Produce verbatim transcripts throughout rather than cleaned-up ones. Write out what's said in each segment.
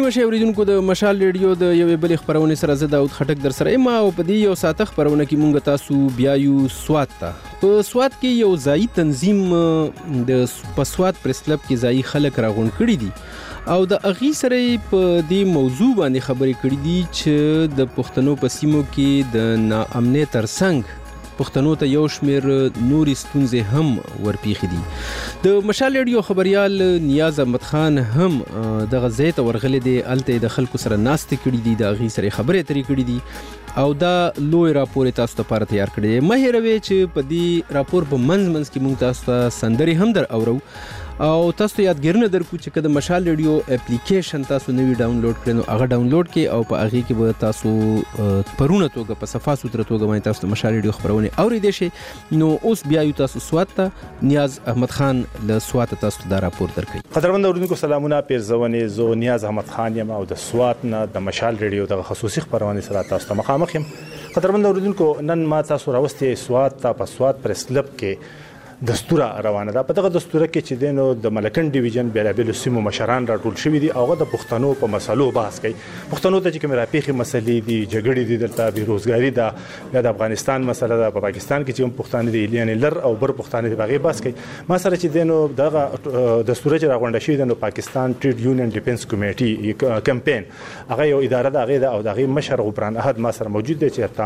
درنو شي اوریدونکو د مشال ریډیو د یوې بلې خبرونې سره زه داود خټک در سره یم او په دې یو ساعته خبرونه کې مونږ تاسو بیا یو سوات ته په سوات کې یو ځایي تنظیم د په سوات پریس کلب کې ځایي خلک راغونډ کړي دي او د اغي سره په دې موضوع باندې خبرې کړې دي چې د پښتنو په سیمو کې د ناامنۍ ترڅنګ پښتنو ته یو شمیر نوري ستونزې هم ورپیښې دي. د مشال ریډیو خبريال نیاز احمد خان هم د غزې ته ورغلي دي، الته د خلکو سره ناستې کړې دي، د اغي سره خبرې اترې کړې دي او دا لوی راپور تاسو ته لپاره تیار کړی دی. مه هېروئ چې په دې راپور په منځ منځ کې موږ تاسو ته سندرې هم در اورو او تاسو ته یادګیرونه درکو چې کله مشال ریډیو اپلیکیشن تاسو نوی ډاونلوډ کړئ نو هغه ډاونلوډ کړئ او په هغه کې به تاسو پرونه توګه په صفه ستر توګه باندې تاسو مشال ریډیو خبرونه اوریدئ شي. نو اوس بیا یو تاسو سوات ته نیاز احمد خان له سوات تاسو دا راپور درکړي. قدرمن اوریدونکو سلامونه، پیرزونې زو نیاز احمد خان یم او د سوات نه د مشال ریډیو د خصوصي خبرونه سره تاسو ته مخامخ یم. قدرمن اوریدونکو نن ما تاسو راوستي سوات ته په سوات پریس کلب کې دستوره روانه ده. په دغه دستوره کې چې دینو د ملکن ډیویژن بیلابل سیمو مشران راټول شوي دي او هغه د پښتنو په مسلو بحث کوي. پښتنو ته چې کوم راپیخي مسلې دي، جګړې دي، دلته بیروزګاری ده، یا د افغانستان مسله ده، په پاکستان کې چې هم پښتانه دي یعنی لر او بر پښتانه دي هغه بحث کوي. ما سره چې دینو دغه دستوره چې راغونډه شوې ده نو پاکستان ټریډ یونین ډیفنس کمیټي کمپین هغه یو اداره ده، هغه او دغه مشر غبران احد ما سره موجود دی چې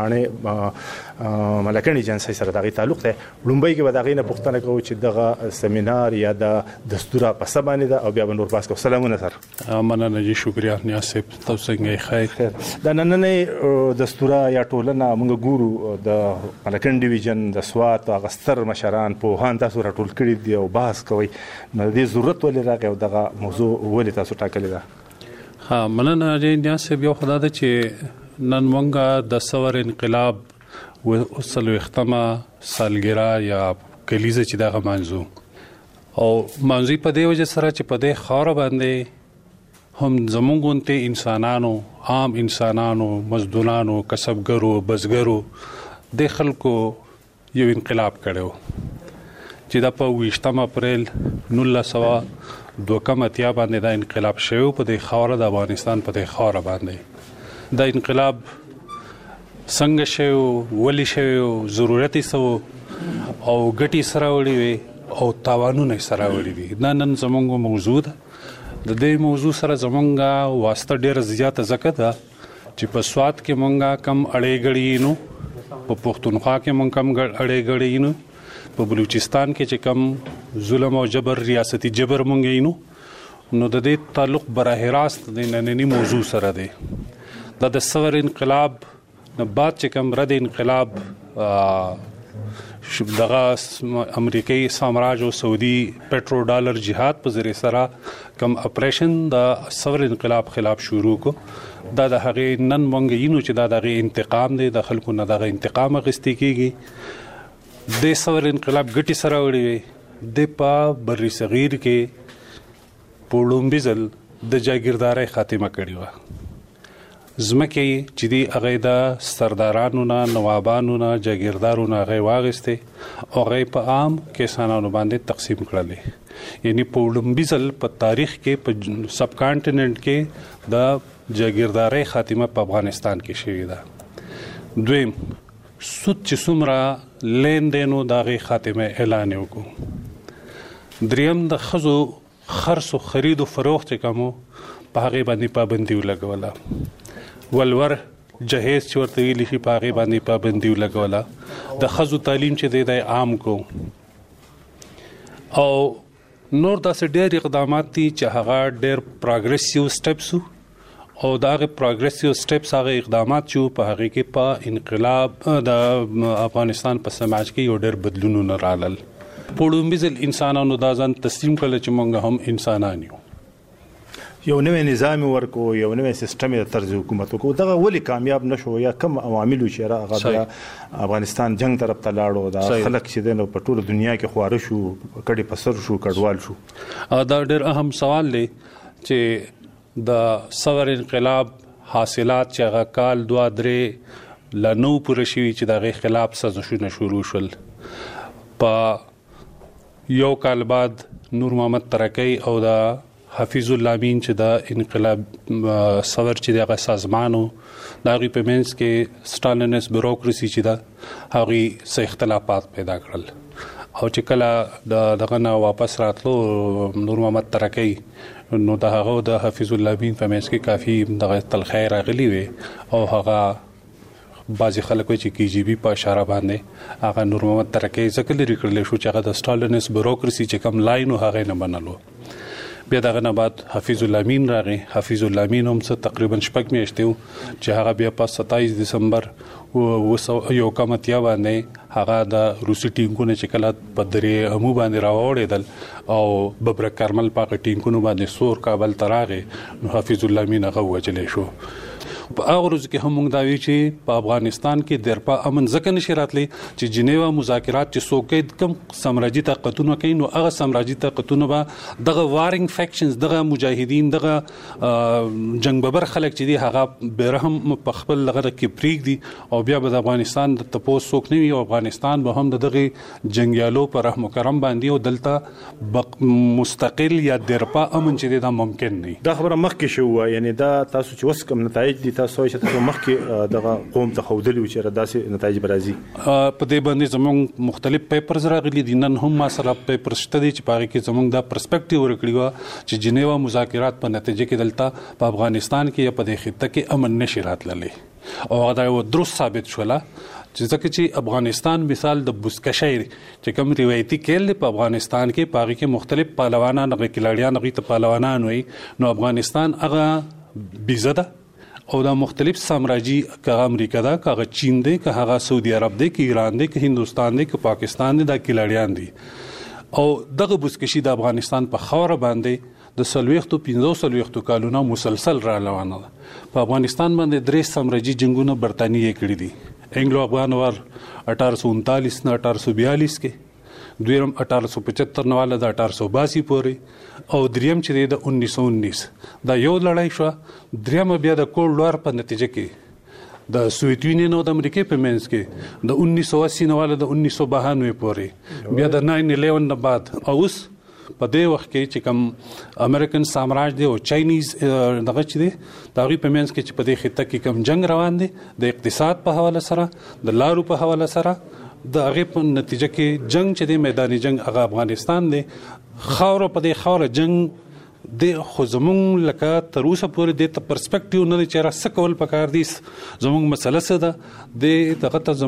تانه ملکن ایجنسی سره دغه تعلق ده. لومبۍ کې ودغه نه پښتنه کو چې دغه سیمینار یا د دستوره په سبانه ده او بیا به نور باس کو. سلامونه سر. مننه جی، شکریا نیاز صاحب، تاسو څنګه خیر؟ د نننې دستوره یا ټولنه موږ ګورو د ملکن ډیویژن د سوات هغه ستر مشران په هان تاسو راټول کړي دي او بحث کوي. نو د ضرورت ولې راغی او دغه موضوع ولې تاسو ټاکلې ده؟ ها مننه جی نیاز صاحب، یو خدای ته چې نن مونږه د ثور انقلاب و اصل اختما سالګرا یا کلیزه چې دغه منځو او منځي په دی وجه سره چې په دې خاور باندې هم زمونږونته انسانانو، عام انسانانو، مزدورانو، کسبګرو، بزګرو د خلکو یو انقلاب کړو چې د په ویشتم اپریل نولس سوه دوه کم اتیا باندې دا انقلاب شوی په دې خاور د افغانستان په دې خاور باندې. دا انقلاب څنګه شوی، ولې شوی، ضرورت یې څه او ګټي سره وړي وي او تاوانونه سره وړي دي. دا نن زمونږ موضوع ده. د دې موضوع سره زمونږ واسطه ډېره زیاته ځکه ده چې په سوات کې مونږه کم اړې غړي نو، په پښتونخوا کې مونږ کم اړې غړي نو، په بلوچستان کې چې کم ظلم او جبر، ریاستي جبر مونږ نو نو د دې تعلق براه راست د نننی موضوع سره دی. دا د ثور انقلاب نه بعد چې کم رد انقلاب دغه امریکایي سامراج او سعودي پټرو ډالر جهاد په ذریعہ سره کم اپریشن د ثور انقلاب خلاف شروع کو. دا د هغه نن مونږ یینو چې دا دغه انتقام دی، د خلکو نه دغه انتقام غوښتي کیږي. د ثور انقلاب ګټي سره وړي د په بری صغیر کې پولومبیزل د جاگیردارۍ خاتمه کړی و. زمکه چې دی هغه د سردارانو نه، نوابانو نه، جاگیردارو نه هغه واغسته او هغه په عام کسانانو باندې تقسیم کړل. یعنی پولومبیزل په تاریخ کې په سب کانټیننټ کې د جاگیردارۍ خاتمه په افغانستان کې شوې ده. دویم سود چې څومره لین دینو دغه خاتمه اعلان وکړو. دریم د خزو خرڅ او خرید او فروخت کومو په هغه باندې پابندي ولګوله. ولور جهیز چې ورته ویل شي په هغه باندې پابندي ولګوله. د خزو تعلیم چې دی د عام کو او نور داسې ډېر اقدامات دي چې هغه ډېر پروګریسیو سټیپس او دا هغه پروګریسیو سټیپس هغه اقدامات چې په هغه کې په انقلاب د افغانستان په سماج کې یو ډېر بدلونونه رالل. پولومبیزل انسانانو دا ځان تسلیم کړل چې موږ هم انسانان یو. یو نوې نظام ورکو، یو نوې سیستم د طرز حکومت کو. دغه ولی کامیاب نشو یا کم عوامل چې هغه افغانستان جنگ طرف ته لاړو، دا خلک چې دنه په ټول دنیا کې خواره شو، کډي پسر شو، کډوال شو. دا ډېر اهم سوال دی چې د ثور انقلاب حاصلات چې هغه کال دوه درې لنو پوره شوي چې دغه خلاف سازشونه شروع شول. په یو کال بعد نور محمد ترکی او د حفیظ الله امین چې د انقلاب سور چې دغه سازمانو د هغې په منځ کې سټالینس بیوروکراسي چې ده هغې څه اختلافات پیدا کړل او چې کله د دغه نه واپس راتلو نور محمد ترکی نو د هغه د حفیظ الله امین په منځ کې کافي دغه تلخی راغلي وي او هغه بعضې خلک وایي چې کې جی بي په اشاره باندې هغه نور محمد ترکی ځکه لرې کړلی شو چې هغه د سټالینس بیوروکراسي چې کوم لاین و هغه نه منلو. بیا دغه نه بعد حفیظ الله امین راغی. حفیظ الله امین هم څه تقریبا شپږ میاشتې و چې هغه بیا په ستاییس دسمبر یو کم اتیا باندې هغه د روسي ټینکونه چې کله په درې امو باندې راوړېدل او ببرک کارمل په هغه ټینکونو باندې سور کابل ته راغی نو حفیظ الله امین هغه ووژلی شو. په هغه ورځو کې هم موږ دا وایو چې په افغانستان کې درپا امن ځکه نشي راتلی چې جنیوا مذاکرات چې څوک کم سامراجي طاقتونه کوي نو هغه سامراجي طاقتونه به دغه وارینګ فیکشنز دغه مجاهدین دغه جنگ ببر خلک چې دي هغه برهم په خپل لغه کې پریږدي او بیا به د افغانستان د تپوس څوک نه وي او افغانستان به هم د دغه جنگیالو پر رحم و کرم باندې او دلته مستقل یا درپا امن چې دا ممکن نه. دا خبره مخکې شو یعنی دا تاسو چې وس کوم نتایج دي تاسو چې تاسو مخکې دغه قوم ته خودلی چې داسې نتایج برازي په دې باندې زموږ مختلف پیپرز راغلي دي. نن هم ما سره پیپر شته دي چې په هغې کې زموږ دا پرسپیکټیو ورکړي وه چې جنیوا مذاکرات په نتیجه کې دلته په افغانستان کې یا په دې خطه کې امن نشي راتللی او هغه دا یو درست ثابت شوله چې ځکه چې افغانستان مثال د بزکشۍ چې کوم روایتي کیل دی په افغانستان کې په هغې کې مختلف پهلوانان هغې کلاړیان هغې ته پهلوانان وایي نو افغانستان هغه بیزه ده او دا مختلف سامراجي که امریکا ده که هغه چین دی که هغه سعودي عرب دی که ایران دی که هندوستان دی که پاکستان دی دا کلاړیان دي او دغه بزکشي د افغانستان په خاوره باندې د څلوېښتو پنځه څلوېښتو کالونه مسلسل را روانه ده. په افغانستان باندې درې سامراجي جنګونه برطانیې کړي دي. انګلو افغان وار اٹھارہ سو انتالیس نه اٹھارہ سو بیالیس کې دویم اٹھارہ سو پچہتر نه والا د اٹھارہ سو باسی پورې او دریم چې د انیس سو انیس دا یو لړۍ شو. دریم بیا د کولډ وار په نتیجه کې د سوویت یونین او د امریکای په منځ کې د انیس سو اسی نه والا د انیس سو بانوے پورې بیا د ناین الیون نه بعد او اوس په دې وخت کې چې کوم امریکن سامراج دی او چاینیز دغه چې دی د هغوی په منځ کې چې په دې خطه کې کوم جنګ روان دی د اقتصاد په حواله سره د لارو په حواله سره د هغې په نتیجه کې جنگ چې دی میداني جنگ هغه افغانستان دی. خاوره په دې خاوره جنگ دی خو زمونږ لکه تر اوسه پورې دې ته پرسپیکټیو نه دی چې را څه کول پکار دي. زمونږ مسله څه ده د دغه ته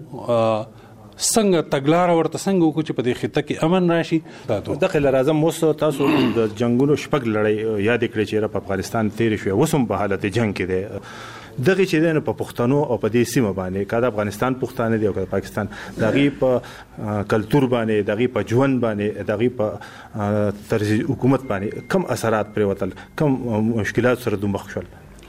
زمونږ څنګه تګلاره ورته څنګه وکړو چې په دې خطه کې امن راشي. دغه لازم اوس تاسو د جنگونو شپږ لړۍ یاد کړئ چې په افغانستان تېرې شوې اوس هم په حالت جنگ کې دی. دغه چې دی نو په پښتنو او په دې سیمه باندې که د افغانستان پښتانه دي او که د پاکستان د هغې په کلتور باندې د هغې په ژوند باندې د هغې په طرز حکومت باندې کم اثرات پرېوتل کم مشکلات سره دوی مخ شول؟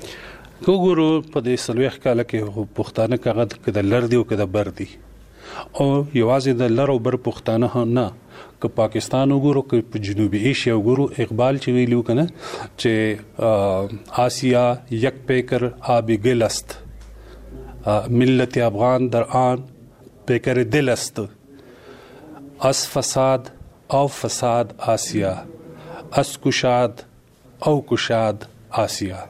که وګورو په دې څلوېښت کاله کې پښتانه که هغه که د لر دي او که د بر دي او یوازې د لر او بر پښتانه هم نه که پاکستان وګورو که په جنوبي ایشیا وګورو اقبال چې ویلو کنه چې آسیا یک پیکر آب گل است ملت افغان در آن پیکر دل است از فساد او فساد آسیا از کشاد او کشاد آسیا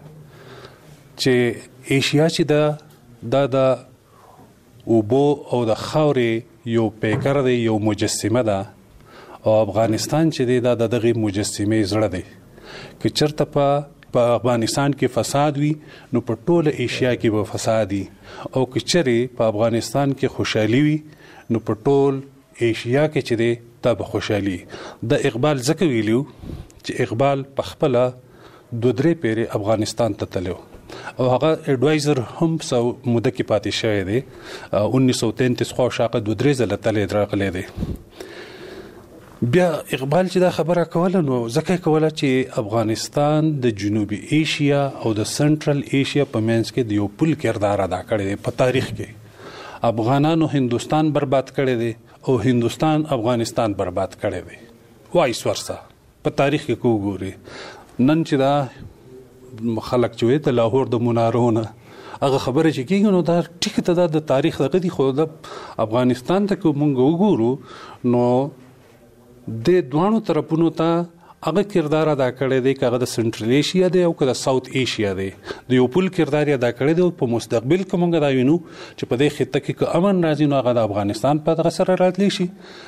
چې ایشیا چې دا دا د اوبو او د خاورې یو پیکر دی یو مجسمه ده او افغانستان چې دی دا د دغه مجسمې زړه دی. که چرته په افغانستان کې فساد وي نو په ټوله ایشیا کې به فساد وي او که چېرې په افغانستان کې خوشحالي وي نو په ټول ایشیا کې چې دی دا به خوشحالي. د اقبال ځکه ویلو چې اقبال په خپله دوه درې پیرې افغانستان ته تللی او هغه اډوایزر هم څه موده کې پاتې شوی دی. انیس سو تینتیس خوا شاقه دوه درې ځله تللی راغلی دی. بیا اقبال چې دا خبره کوله نو ځکه کوله چې افغانستان د جنوبي ایشیا او د سنټرل ایشیا په منځ کې د یو پل کردار ادا کړی دی. په تاریخ کې افغانانو هندوستان برباد کړی دی او هندوستان افغانستان برباد کړی دی. وایس ورسا په تاریخ کې کو ګوري نن چې دا خلک چې وي د لاهور د منارونه هغه خبره چې کېږي نو دا ټیک ته دا د تاریخ دغه دي خو د افغانستان ته که مونږ وګورو نو د دوانو طرفونو ته هغه کردار ادا کړی دی، هغه د سنټرل ایشیا دی او که د ساوث ایشیا دی، د یو پل کردار ادا کړی دی. په مستقبل کې موږ دا وینو چې په دې خطه کې که امن راځي نو هغه د افغانستان په دغه سره راتلی شي،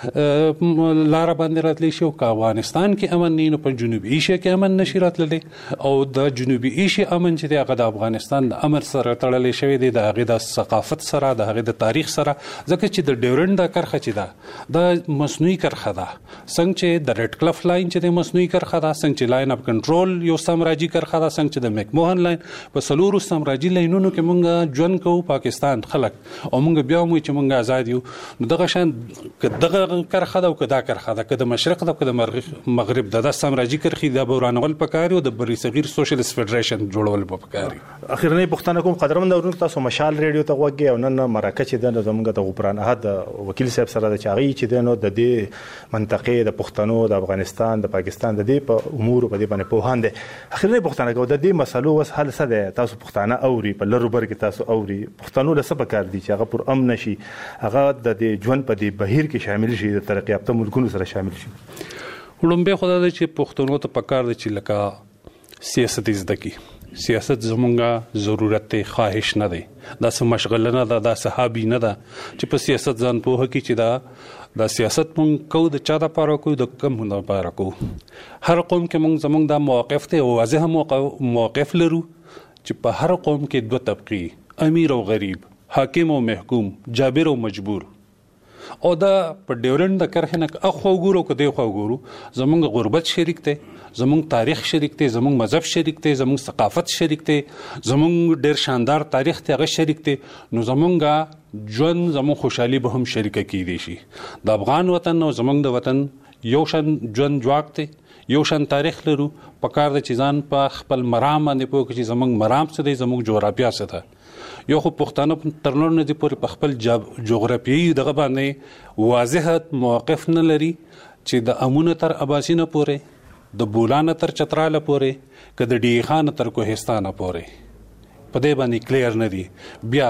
لاره باندې راتلی شي، او که افغانستان کې امن نه نو په جنوبي ایشیا کې امن نشي راتللی. او د جنوبي ایشیا امن چې دی هغه د افغانستان د امر سره تړلی شوی دی، د هغې د ثقافت سره، د هغې د تاریخ سره، ځکه چې د ډیورنډ دا کرښه چې ده د مصنوعي کرښه ده، څنګه چې د ریډ کلف لاین چې د مصنوعي کرښه ده، څنګه چې لاین اف کنټرول یو سامراجي کرښه ده، څنګه چې د میکموهن لاین، په څلورو سامراجي لاینونو کې مونږ ژوند کوو پاکستان خلک، او مونږ بیا هم وایو چې مونږ آزاد یو. نو دغه شان که دغه کرښه ده او که دا کرښه ده، که د مشرق ده او که د مغرب ده، دا سامراجي کرښې دا به ورانول پکار او د بري صغیر سوشلیست فدریشن جوړول به پکار. اخیرنۍ پوښتنه کوم قدرمن اورونکو، تاسو مشال ریډیو ته غوږ او نن مرکه چې ده زموږ د غفران احد وکیل صاحب سره د چاغي چې ده نو د دې منطقې د پښتنو د افغانستان د پاکستان د دې په امور په دې باندې پوهان دي. اخیرنۍ پوښتنه کوم د دې مسلو وس حل څه دی؟ تاسو پښتانه اوري، په لرو بر کې تاسو اوري، پښتنو له څه پکار دي چې هغه پر امن شي، هغه د دې ژوند په دې بهیر کې شامل شي، د ترقی یافته ملکونو سره شامل شي؟ لومبه خدای دې چې پښتنو ته پکار دي چې لکه سیاست زده کی. سیاست زمونږه ضرورت دی، خواهش نه دی، دا څه مشغله نه ده، دا څه هابي نه ده چې په سیاست ځان پوهه کړي چې دا دا سیاست مونږ کوو د چا دپاره کوو، د کوم دپاره کوو. هر قوم کې مونږ زمونږ دا موقف دی او واضح موقف لرو چې په هر قوم کې دوه طبقې، امیر او غریب، حاکم او محکوم، جابر او مجبور. او دا په ډیورنډ د کرښې نه اخوا وګورو که دې خوا وګورو، زمونږ غربت شریک دی، زمونږ تاریخ شریک دی، زمونږ مذهب شریک دی، زمونږ ثقافت شریک دی، زمونږ ډیر شاندار تاریخ دی هغه شریک دی. نو زمونږ ژوند، زمونږ خوشحالي به هم شریکه کیدی شي. د افغان وطن او زمونږ د وطن یو شان ژوند جواک دی، یو شان تاریخ لرو. پکار د چې ځان په خپل مرام باندې پوه کړي چې زمونږ مرام څه دی، زمونږ جغرافیه څه ده. یو خو پښتانه تر نور نه دي پورې په خپل جغرافیایي دغه باندې واضح موقف نه لري چې د امونه تر اباسینه پورې، د بولانه تر چتراله پورې، که د ډی خان تر کوهستانه پورې په دې باندې کلیر نه دي. بیا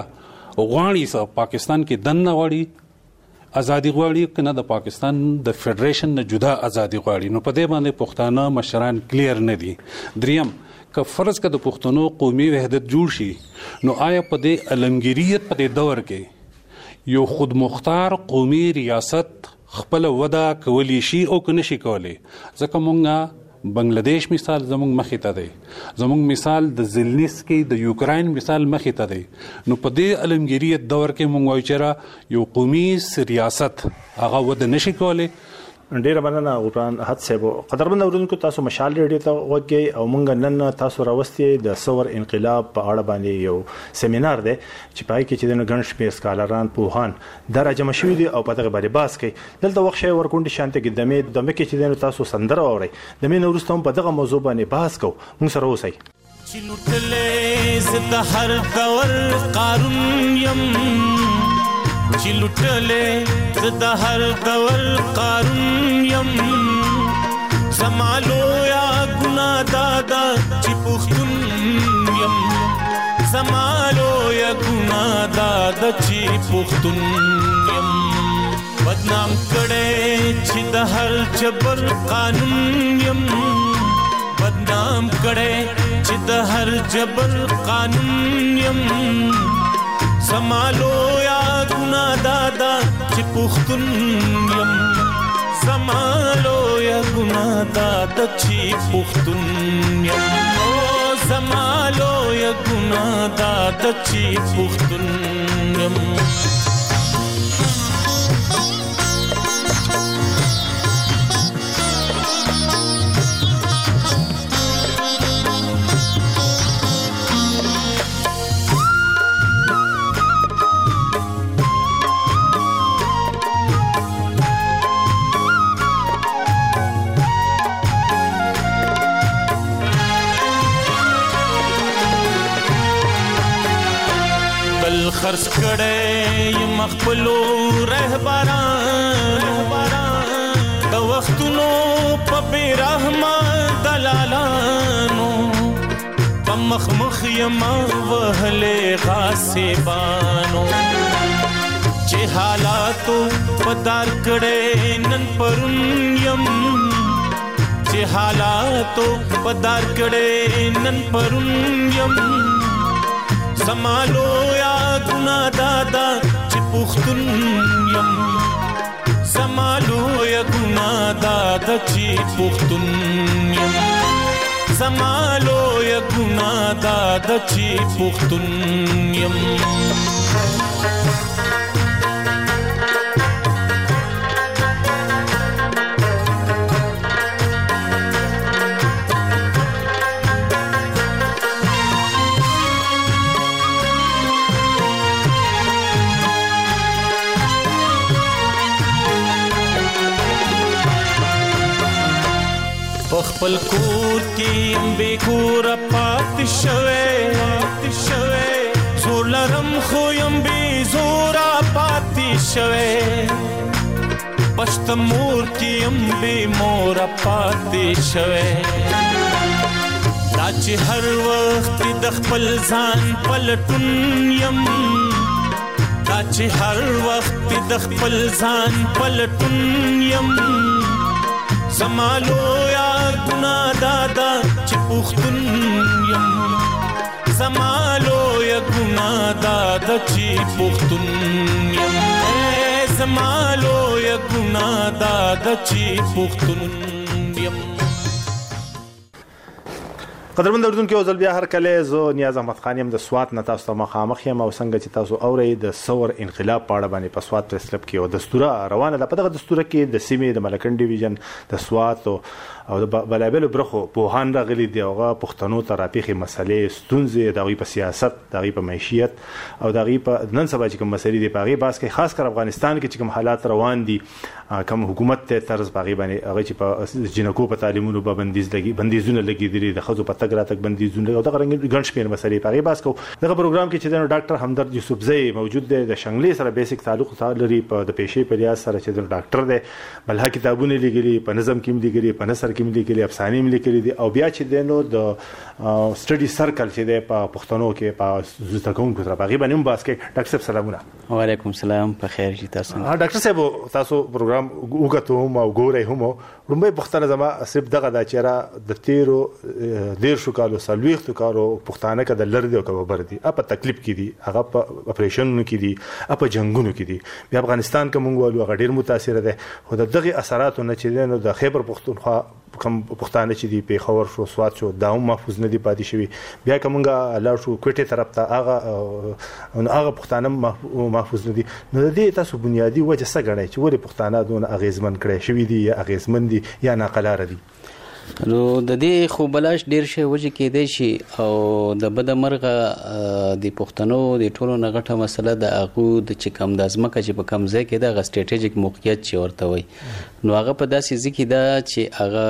غواړي څه پاکستان کې دننه غواړي ازادي غواړي که نه د پاکستان د فدریشن نه جدا ازادي غواړي. نو په دې باندې پښتانه مشران کلیر نه دي. دریم، که فرض که د پښتنو قومي وحدت جوړ شي نو آیا په دې علمګیریت په دې دور کې یو خود مختار قومي ریاست خپل وده کولی شي او که نشي کولی؟ ځکه مونږه بنگلاديش مثال زمونږ مخې ته دی، زمونږ مثال د زلنسکي د یوکراین مثال مخې ته دی. نو په دې علمګیریت دور کې مونږ وایو چې یو قومي ریاست هغه وده نشي کولی. ډیره مننه غفران احد صاحب. قدرمن اورونکو، تاسو مشال ریډیو ته غوږی او مونږ نن تاسو راوستي د ثور انقلاب په اړه باندې یو سیمینار دی چې پای کې چې د ګڼ شمېر سکالران پوهان دا راجمع شوي دي او په دغه باندې بحث کوي. دلته وخت شی ورکونډي شانته کې دمې دمې کې چې تاسو سندره واورئ، دمې نو وروسته هم په دغه موضوع باندې بحث کوو. مونږ سره اوسئ. چې لوټلې زه د هر دور قارون یم، چې لوټلې زه د هر دور قارون یم، زما لویه ګناه دا ده چې پښتون یم، زما لویه ګناه دا ده چې پښتون یم. بدنام کړی چې د هر جبر قانون یم، بدنام کړی چې د هر جبر قانون یم، زما لویه ګناه دا ده چې پښتون یم، زما لویه ګناه دا ده چې پښتون یم، او زما لویه ګناه دا ده چې پښتون یم. خرڅ کړی مخبلو رهبرانو، د وختونو په بې رحمه دلالانو، په مخ مخ یم وهلې غاصبانو، چې حالاتو په دار کړی نن پرون یم، چې حالاتو بدار کړي نن پرون یم زمالو یا ګنا دادا چې پښتون یم زمالو یا ګنا دادا چې پښتون یم زمالو یا ګنا دادا چې پښتون یم خپل کور کې بے کور پات شوه پات شوه زور لرم خو يم بے زور پات شوه پښت مور کې يم بے مور پات شوه دا چې هر وخت د خپل ځان پلټون يم دا چې هر وخت د خپل ځان پلټون يم زمالو یا ګنا دادا چې پښتون یم زمالو یا ګنا دادا چې پښتون یم زمالو یا ګنا دادا چې پښتون یم قدرمن اردوونکو ځل بیا هر کله زه نیاز احمد خان یم د سوات نه تاسو ته مخامخ یم او څنګه چې تاسو اورئ د ثور انقلاب په اړه باندې په سوات پریس کلب کې او دستوره روانه ده په دغه دستوره کې د سیمې د ملکن ډیویژن د سوات او د بلابل برخو پوهان راغلي دي هغه پښتنو ته راپیخي مسلې ستونزې د غوي په سیاست د غوي په معیشت او د غوي په نن سبا چې کوم مسلې دي په غوي باس کې خاص کر افغانستان کې چې کوم حالات روان دي کوم حکومت ته طرز باغی باندې هغه چې په جنکو په تعلیمونو په بندیز لګي بندیزونه لګي دي د خزو په تګ راتګ بندیزونه او د غرنګ ګڼ شمېر مسلې په غوي باس کو دغه پروګرام کې چې د ډاکټر همدرد یوسفزئی موجود دی د شنګلې سره بیسیک تعلق لري په د پیشې په لیاس سره چې د ډاکټر دی بلها کتابونه لګلي په نظم کې لګلي په نثر کې لګلي افسانې لیکلي دي او بیا چې دینو د سټډي سرکل چې دی په پښتنو کې په زده کوونکو سره باغی باندې هم باس کې ډاکټر صاحب سلامونه وعلیکم السلام په خیر جی تاسو ډاکټر صاحب تاسو پروګرام وګورئ هم او ګورئ هم لومبه پښتنه زما صرف دغه د چیرې د تیرو ډیر شو کالو سلويخت کارو پښتانه کده لر دی او کبر دی په تکلیف کې دي هغه په اپریشنونو کې دي په جنگونو کې دي بیا افغانستان کې مونږ ولو غډیر متاثر ده خو دغه اثراتو نه چې نو د خیبر پښتونخوا کوم پښتانه چې دی په خبر شو سواد شو داوم محفوظ نه دی پاتې شوی بیا کومګه الله شو کوټه طرف ته هغه هغه پښتانه محفوظ نه دي نو د دې تاسو بنیادی وجه څه غړي چې ولې پښتانه دون اغیزمن کړي شوی دي یا اغیزمن دي یا ناقلار دي نو د دې خو بلاش ډیر شی وجه کېدای شي او د بد مرغه د پښتنو د ټولو نغټه مسله د اغو د چې کم د ازمکه چې په کم ځای کې د غسټریټیجیک موقعیت چې ورته وي نو هغه په داسې ځکه دا چې هغه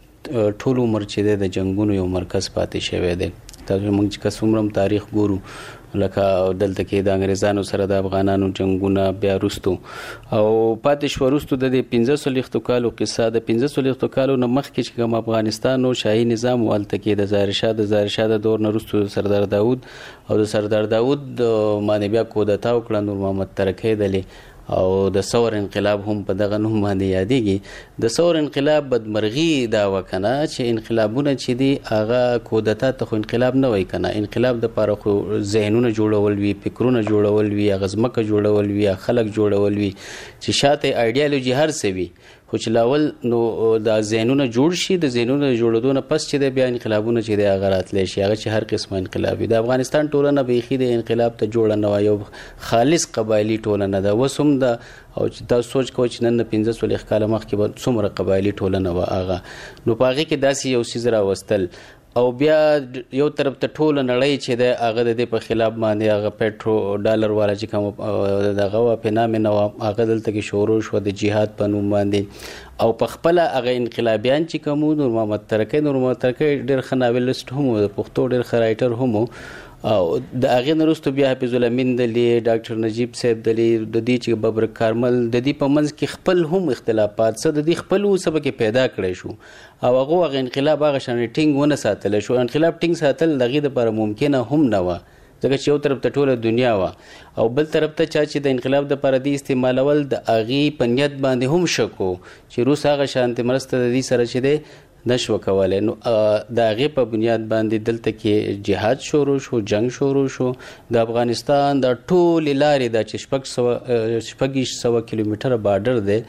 ټول عمر چې د جنگونو یو مرکز پاتې شوی دی تاسو موږ چې کومرم تاریخ ګورو لکه دلته کې د انګريزانو سره د افغانانو جنگونه بیا وروستو او پاتې شو وروستو د پنځه سو کالو قصه د پنځه سو کالو نه مخکې چې کوم افغانستان او شاهي نظام ولته کې د ظاهر شاه د ظاهر شاه د دور نه وروستو سردار داوود او د سردار داوود باندې بیا کودتا وکړه نور محمد ترکی دلی او د ثور انقلاب هم په دغه نوم باندې یادېږي د ثور انقلاب بدمرغي دا وکنه چې انقلابونه چې دی هغه کودتا ته خو انقلاب نه وای کنه انقلاب د پاره خو ذهنونه جوړول وی فکرونه جوړول وی غزمکه جوړول وی خلک جوړول وی چې شاته ایډیالوژي هر څه وی خو چې لاول نو د ذهنونه جوړ شي د ذهنونه جوړدونه پس چې د بیا انقلابونه چې د هغه راتلی شي هغه چې هر قسمه انقلابي د افغانستان ټولنه بیخي د انقلاب ته جوړه نه وای یو خالص قبایلی ټولنه ده وسوم د او چې تاسو سوچ کوئ چې نن پنځه سو لخ کاله مخکې به څومره قبایلی ټولنه و هغه نو پاغي کې داسې یو سیز راوستل او بیا یو طرف ته ټول نړۍ چې د هغه د په خلاف باندې هغه پټرو ډالر والا چې کوم دغه په نامه نو هغه دلته کې شروع شو د جهاد په نوم باندې او په خپل هغه انقلابیان چې کوم نور محمد ترکی نور محمد ترکی ډېر خناویلست هم د پښتو ډېر خرایټر هم او د هغه نرستو بیا حفیظ الامین دلی ډاکټر نجیب صاحب دلی د دې چې ببر کارمل د دې په منځ کې خپل هم اختلافات څه د دې خپل سبب کې پیدا کړی شو او هغه هغه انقلاب هغه شان ټینګ ونه ساتل شو انقلاب ټینګ ساتل دغه لپاره ممکنه هم نه و ځکه چې یو طرف ته ټوله دنیا و او بل طرف ته چا چې د انقلاب د لپاره دی استعمالول د اغي پنیت باندې هم شکو چې روس هغه شانتي مرسته د دې سره چې دی نشو کولای. نو د هغې په بنیاد باندې دلته کې جهاد شروع شو، جنگ شروع شو. د افغانستان د ټولې لارې دا چې شپږ سوه شپږ سوه کیلومتره بارډر دی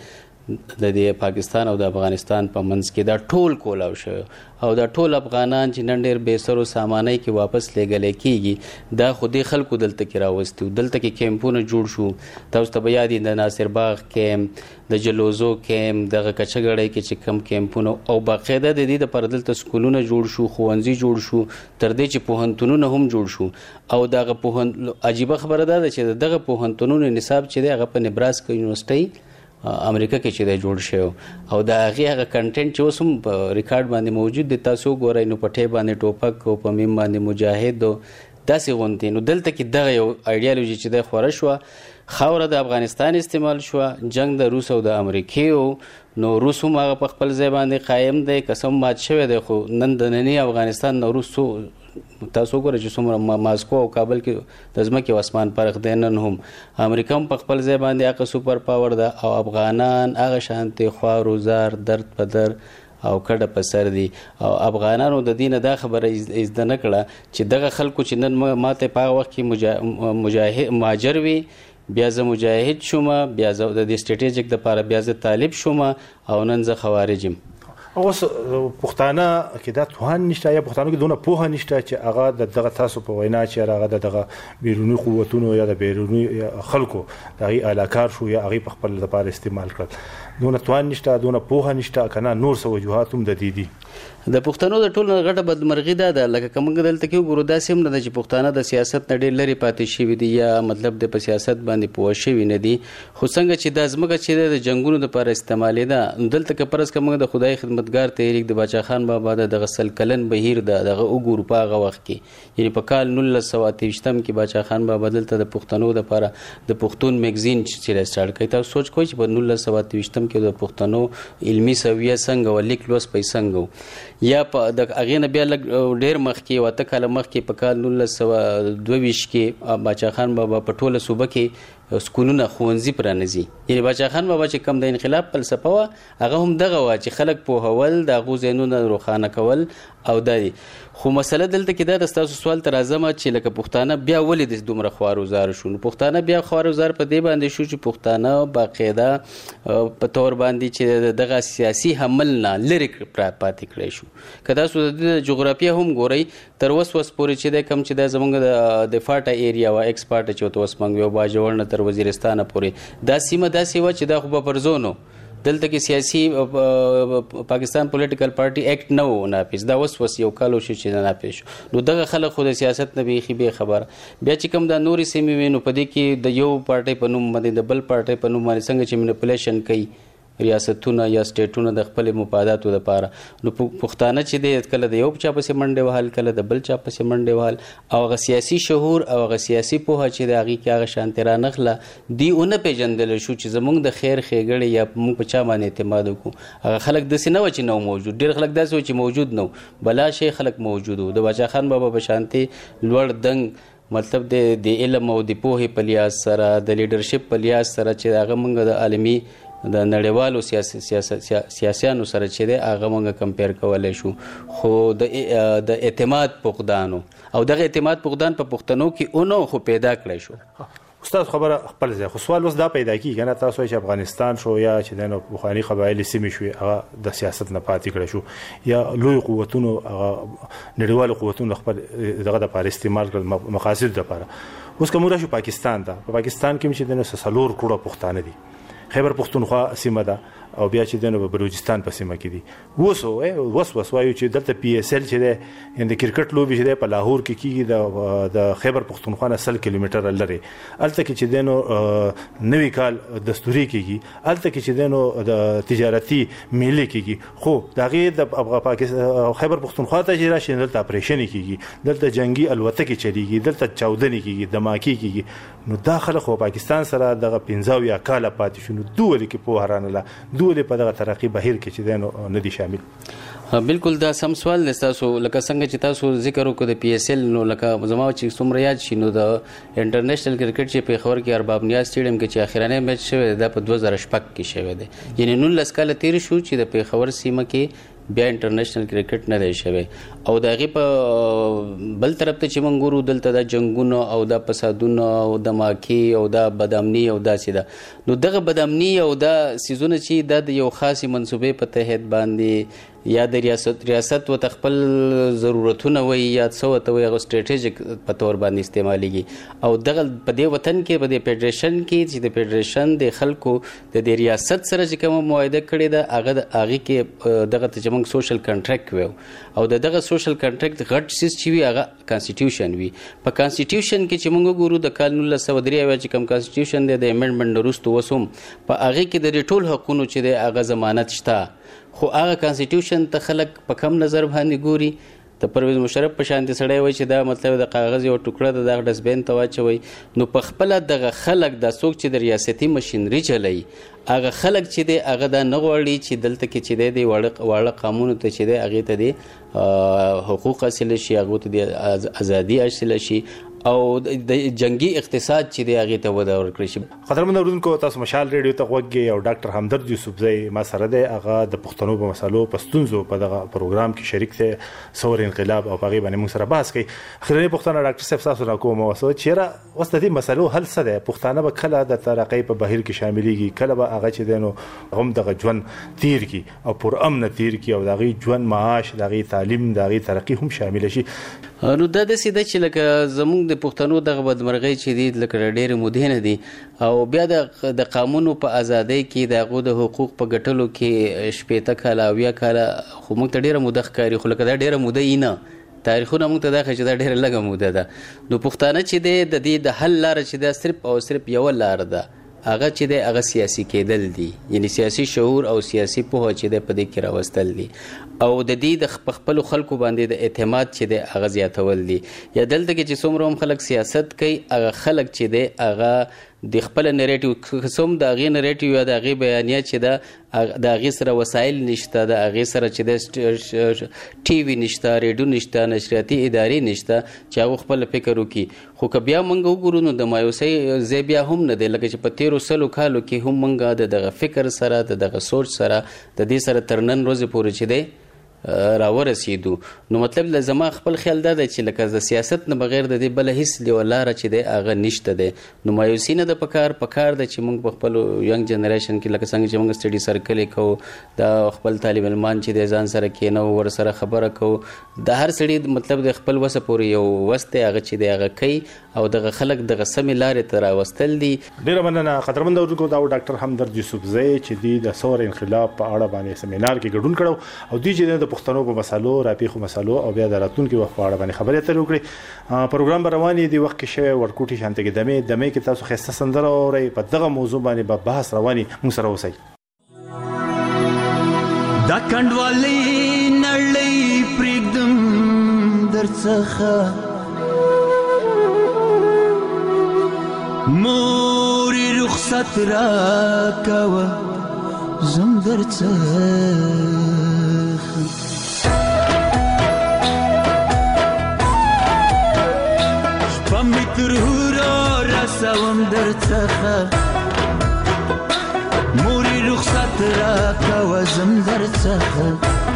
د دې پاکستان او د افغانستان په منځ کې، دا ټول کولاو شوی او دا ټول افغانان چې نن ډېر بې سر و سامانۍ کې واپس لیږلی کېږي، دا خو دې خلکو دلته کې راوستي وو. دلته کې کیمپونه جوړ شو، تاسو ته به یاد وي د ناصر باغ کیمپ، د جلوزو کیمپ، دغه کچهګړۍ کې چې کم کیمپونه، او باقاعده د دې دپاره دلته سکولونه جوړ شو، ښوونځي جوړ شو، تر دې چې پوهنتونونه هم جوړ شو. او دغه پوهن عجیبه خبره دا ده چې دغه پوهنتونونو نصاب چې دی هغه په نبراسکا یونیورسټۍ امریکا کې چې دی جوړ شوی، او د هغې هغه کنټینټ چې اوس هم په ریکارډ باندې موجود دی، تاسو وګورئ نو په ټی باندې ټوپک او په میم باندې مجاهد او داسې غوندې. نو دلته کې دغه یو ایډیالوژي چې دی خوره شوه، خاوره د افغانستان استعمال شوه، جنگ د روس او د امریکې و. نو روس هم هغه په خپل ځای باندې قایم دی، قسم مات شوی دی، خو نن د ننني افغانستان نه روس تاسو وګورئ چې څومره ماسکو او کابل کې د ځمکې او اسمان فرق دی. نن هم امریکا هم په خپل ځای باندې هغه سوپر پاور ده، او افغانان هغه شانتې خوار و زار، درد په در او کډه په سر دي. او افغانانو د دې نه دا خبره زده نه کړه چې دغه خلکو چې نن ماته په هغه وخت کې مجاهد مهاجر وي، بیا زه مجاهد شوم، بیا زه د دې سټریټیجیک دپاره بیا زه طالب شوم، او نن زه خوارج یم. اوس پښتانه کې دا توان نشته، یا پښتانه کې دونه پوهه نشته چې هغه د دغه تاسو په وینا چې هغه د دغه بیرونی قوتونو یا د بیرونی خلکو د هغې علاکار شو یا هغې په خپل لپاره استعمال کړل. دونه توان نشته، دونه پوهه نشته، که نه نور څه وجوهات هم د دې دي. د پښتنو د ټولو نه غټه بدمرغي دا ده، لکه که موږ دلته کې وګورو داسې هم نه ده چې پښتانه د سیاست نه ډېر لرې پاتې شوي دي، یا مطلب د په سیاست باندې پوه شوي نه دي. خو څنګه چې دا ځمکه چې ده د جنګونو دپاره استعمالېده، نو دلته که فرض که موږ د خدای خدمتګار تحریک د باچا خان بابا د دغه سل کلن بهیر ده دغه وګورو په هغه وخت کې، یعنې په کال نولس سوه اته ویشتم کې باچا خان بابا دلته د پښتنو دپاره د پښتون میګزین چې سټارټ کړی. تاسو سوچ کوئ چې په نولس سوه اته ویشتم کې د پښتنو علمي سویه څنګه وه، لیک لوست پی څنګه و، یا په د هغې نه بیا لږ ډېر مخکې اته کاله مخکې په کال نولس سوه دوه ویشت کې باچا خان بابا په ټوله صوبه کې سکولونه ښوونځي پرانیزي. یعنې باچا خان بابا چې کوم د انقلاب فلسفه وه هغه هم دغه وه چې خلک پوهول، د هغو ذهنونه روښانه کول، او دا دي. خو مسله دلته کې دا ده، ستاسو سوال ته راځم چې لکه پښتانه بیا ولې د دومره خوار وزار شو. نو پښتانه بیا خوار وزار په دې باندې شو چې پښتانه باقاعده په طور باندې چې دغه سیاسي حمل نه لرې پاتې کړی شو. که تاسو د جغرافیه هم ګورئ، تر اوس وس پورې چې دی کوم چې دا زموږ د فاټا ایریا وه، ایکس فاټا چې ورته اوس موږ ویو، باجوړ نه تر وزیرستانه پورې دا سیمه داسې وه چې دا خو به پر زونو دلته کې سیاسي پاکستان پولیټیکل پارټي ایکټ نه و نافذ، دا اوس وس یو کال وشو چې نافذ شو. نو دغه خلک خو د سیاست نه بیخي بې خبره. بیا چې کوم دا نورې سیمې وي، نو په دې کې د یو پارټۍ په نوم باندې د بل پارټۍ په نوم باندې څنګه چې منیپولیشن کوي ریاستونه یا سټیټونه د خپل مفاداتو لپاره. نو پښتانه چې دی کله د یو چا پسې منډې وهل، کله د بل چا پسې منډې وهل، او هغه سیاسي شعور او هغه سیاسي پوهه چې د هغې کې هغه شانتې رانغله دی ونه پېژندلی شو چې زموږ د خیر ښېګړې یا موږ په چا باندې اعتماد وکړو. هغه خلک داسې نه وه چې نه موجود، ډېر خلک داسې وه چې موجود نه و، بلا شی خلک موجود وو. د باچا خان بابا په شانتې لوړ دنګ مطلب د علم او د پوهې په لیاز سره، د لیډرشپ په لیاز سره چې هغه موږ د عالمي د نړیوالو سیاسیانو سره چې دی هغه موږ کمپیر کولی شو. خو د اعتماد فقدان او دغه اعتماد فقدان په پښتنو کې اونو خو پیدا کړی شو. استاد خبره خپل ځای، خو سوال اوس دا پیدا کېږي نه، تاسو چې افغانستان شو یا چې د پخواني قبایلي سیمې شوې هغه د سیاست نه پاتې کړی شو، یا لوی قوتونو هغه نړیوالو قوتونو خپل دغه دپاره استعمال کړل مقاصدو دپاره. اوس که موږ راشو پاکستان ته، په پاکستان کې چې د څلور کروړه پښتانه دي، خیبر پښتونخوا سیمه ده، او بیا چې دی نو په بلوچستان په سیمه کې دي. اوس وس وس وایو چې دلته پی ایس ایل چې دی د کرکټ لوبې چې دی په لاهور کې کېږي د خیبر پښتونخوا نه سل کیلومتره لرې. هلته کې چې دی نو نوي کال دستوري کېږي، هلته کې چې دی نو د تجارتي میلې کېږي، خو د هغې د خیبر پښتونخوا ته چې راشي دلته اپریشنې کېږي، دلته جنګي الوتکې چلیږي، دلته چاودنې کېږي، دماکې کېږي. نو دا خلک خو پاکستان سره دغه پنځه اویا کاله پاتې شو، نو دوی ولې کې پوهه رانله، دوی ولې په دغه ترقي بهیر کې چې دی نو نه دي شامل. بالکل دا سم سوال دی تاسو، لکه څنګه چې تاسو ذکر وکړو د پی ایس ایل، نو لکه زما چې څومره یاد شي نو د انټرنیشنل کرکټ چې پېښور کې ارباب نیاز سټیډیم کې چې اخرنی میچ شوی دا په دوه زره شپږ کې شوی دی، یعنې نولس کاله تېر شو چې د پېښور سیمه کې بیا انټرنیشنل کرکټ نه دی شوی او د هغې په بل طرف ته چې موږ ګورو دلته دا جنګونه او دا فسادونه او د ماکي او دا بدامني او داسې ده نو دغه بدامني او دا څیزونه چې دا د یو خاصې منصوبې په تحت باندې یا د ریاست ریاست و خپل ضرورتونه وي یا څه ورته وایي هغه سټریټیژیک په طور باندې استعمالیږي او دغه په دې وطن کې په دې فیډریشن کې چې د فیډریشن د خلکو د دې ریاست سره چې کومه معاهده کړې ده هغه د هغې کې دغه ته چې موږ سوشل کنټریکټ ویو او د دغه سوشل کنټریکټ غټ څیز چې وي هغه کانسټیټیوشن وي په کانسټیټیوشن کې چې موږ ګورو د کال نولس سوه درې اویا چې کوم کانسټیټیوشن دی د امینډمنټ وروسته اوس هم په هغې کې د دې ټول حقونو چې دی هغه ضمانت شته خو هغه کانسټیټیوشن ته خلک په کم نظر باندې ګوري د پرویز مشرف په شان دي سړی وایي چې دا مطلب د کاغذ یو ټوکړه ده دغه ډسبین ته واچوئ نو په خپله دغه خلک دا څوک چې د ریاستي مشینري چلوي هغه خلک چې دی هغه دا نه غواړي چې دلته کې چې دی د واړه واړه قانونو ته چې دی هغې ته د حقوق حاصله شي هغو ته د ازادي حاصله شي او د جنگي اقتصاد چې دی هغې ته وده ورکړی شي. قدرمنو اورونکو تاسو مشال ریډیو ته غوږ یې او ډاکټر همدرد یوسفزی ما سره دی هغه د پښتنو په مسالو په ستونزو په دغه پروګرام کې شریک دی ثور انقلاب او په هغې باندې موږ سره بحث کوي. اخرنۍ پوښتنه ډاکټر صاحب تاسو نه کوم اوس چېرې اوس د دې مسلو حل څه دی پښتانه به کله د ترقۍ په بهیر کې شاملېږي کله به هغه چې دی نو هم دغه ژوند تیر کړي او پرامنه تیر کړي او د هغې ژوند معاش د هغې تعلیم د هغې ترقي هم شامله شي. نو دا داسې ده چې لکه زموږ د پښتنو دغه بدمرغۍ چې دي لکه ډېرې مودې نه دي او بیا د د قانونو په ازادۍ کې د هغو د حقوق په ګټلو کې شپېته کاله اویا کاله خو موږ ته ډېره موده ښکاري خو لکه دا ډېره موده یې نه تاریخونه موږ ته دا ښایي چې دا ډېره لږه موده ده. نو پښتانه چې دی د دې د حل لاره چې ده صرف او صرف یوه لاره ده هغه چې دی هغه سیاسي کېدل دي یعنی سیاسي شعور او سیاسي پوهه چې دی په دې کې راوستل دي او د دې د خپلو خلکو باندې د اعتماد چې دی هغه زیاتول دي یا دلته کې چې څومره هم خلک سیاست کوي هغه خلک چې دی هغه د خپل نریټیو قسم د هغې نریټیو یا د هغې بیانیه چې ده د هغې سره وسایل نشته د هغې سره چې د ټي وي نشته ریډیو نشته نشریاتي ادارې نشته چې هغه خپل فکر وکړي خو که بیا موږ وګورو نو د مایوسۍ ځای بیا هم نه دی لکه چې په تېرو سلو کالو کې هم موږ د دغه فکر سره د دغه سوچ سره د دې سره تر نن ورځې پورې چې دی راورسېدو. نو مطلب له زما خپل خیال دا دی چې لکه د سیاست نه بغیر د دې بله هېڅ یوه لاره چې دی هغه نشته دی. نو مایوسي نه ده په کار په کار ده چې موږ په خپلو ینګ جنریشن کې لکه څنګه چې موږ سټډي سرکل یې کوو دا خپل طالب علمان چې دی ځان سره کښېنو ورسره خبره کوو د هر سړي مطلب د خپل وسه پورې یو وس دی هغه چې دی هغه کوي او دغه خلک دغه سمې لارې ته راوستل دي. ډېره مننه قدرمند اورونکو دا ډاکټر همدرد یوسفزی چې دوی د ثور انقلاب په اړه باندې سیمینار کې ګډون کړی او دوی چې د پښتنو په مسالو راپیښو مسالو او بیا د راتلونکي وخت په اړه باندې خبرې اترې وکړې. پروګرام به روان دی وخت کې شوی ورکوټي شانته کې دمې دمې کې تاسو ښایسته سندره واورئ په دغه موضوع باندې به بحث رواني موږ سره اوسئ. دا کنډوالۍ نړۍ پرېږدم درڅخه مورې رخصت راکوه زم درڅخه شپه مې تر هورو رسوم درڅخه مورې رخصت راکوه زم درڅخه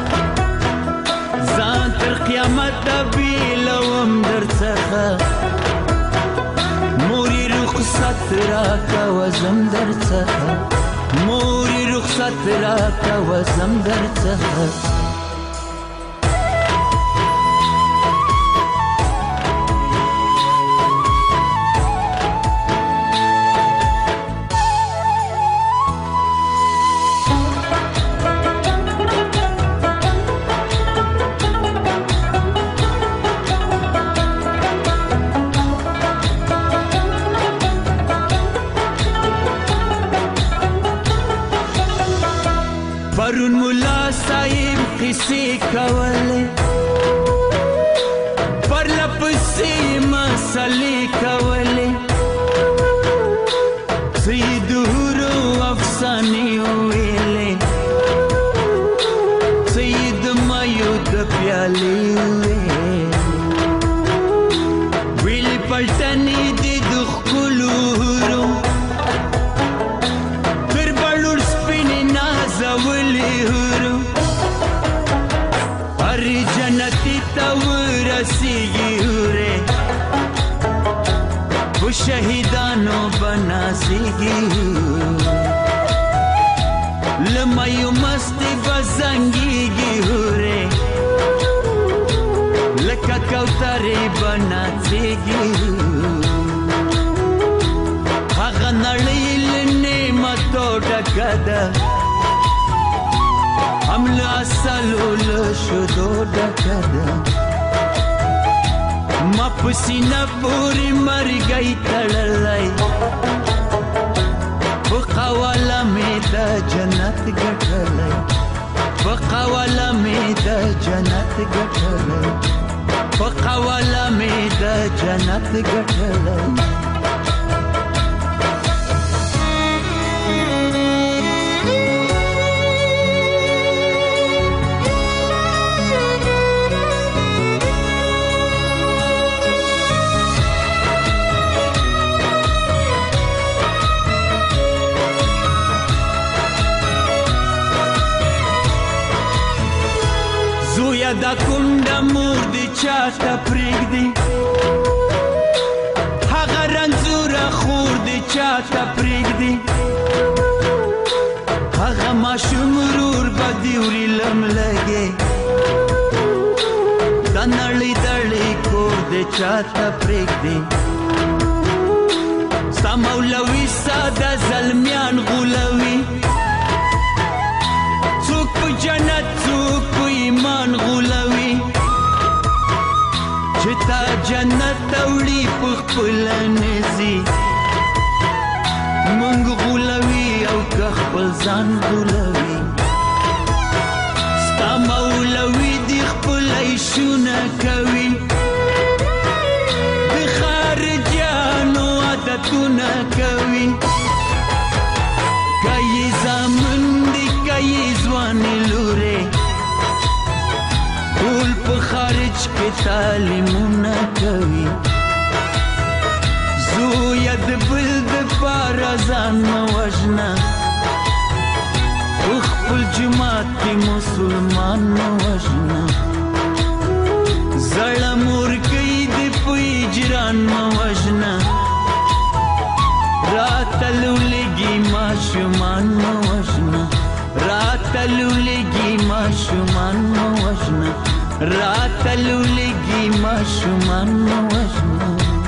ځان تر قیامته بیلوم درڅخه مورې رخصت راکوه زم درڅخه مورې رخصت راکوه زم درڅخه پرون ملا صاحب قصې کولې پرله پسې مسلې کولې څه یې د هورو افسانې ویلې څه یې د مایو د پیالې ویلې ویلې پلټنې دې د ښکلو هورو تر بړوړ سپینې نازولې هورو ناسیږي لمه یو مستې بزنګیږي هورې لکه کوترې به ناڅېږي هغه نړۍ له نعمتو ډکه ده هم له اصلو له شودو ډکه ده ما په سینه پورې مرګی تړلی په قواله مې د جنت ګټلی په قواله مې د جنت ګټلی په قواله مې د جنت ګټلی دا کونډه مور دې چاته پرېږدي هغه رنځوره خور دې چاته پرېږدي هغه ماشوم ورور به دې وړي لملګې دا نړۍ دړې کور دې چاته پرېږدي ستا مولوي ساده زلمیان غولوي څوک په جنت څوک په ایمان غولوي چې تا جنت توړي په خپله نځي مونږ غولوي او که خپل ځان غولوي ستا مولوي دې خپله ایشونه کوي د خارجیانو عادتونه کوي که یې زامن دي که یې ځوانې لورې ټول په خارج کې تعلیمونه کوي زویه د بل دپاره ځان مه وژنه په خپل جومات کې مسلمان مه وژنه زړه مورکۍ دې په اجران مه وژنه راته لولګي ماشومان مه وژنه راته لولګي ماشومان مه وژنه راته لولګي ماشومان مه وژنه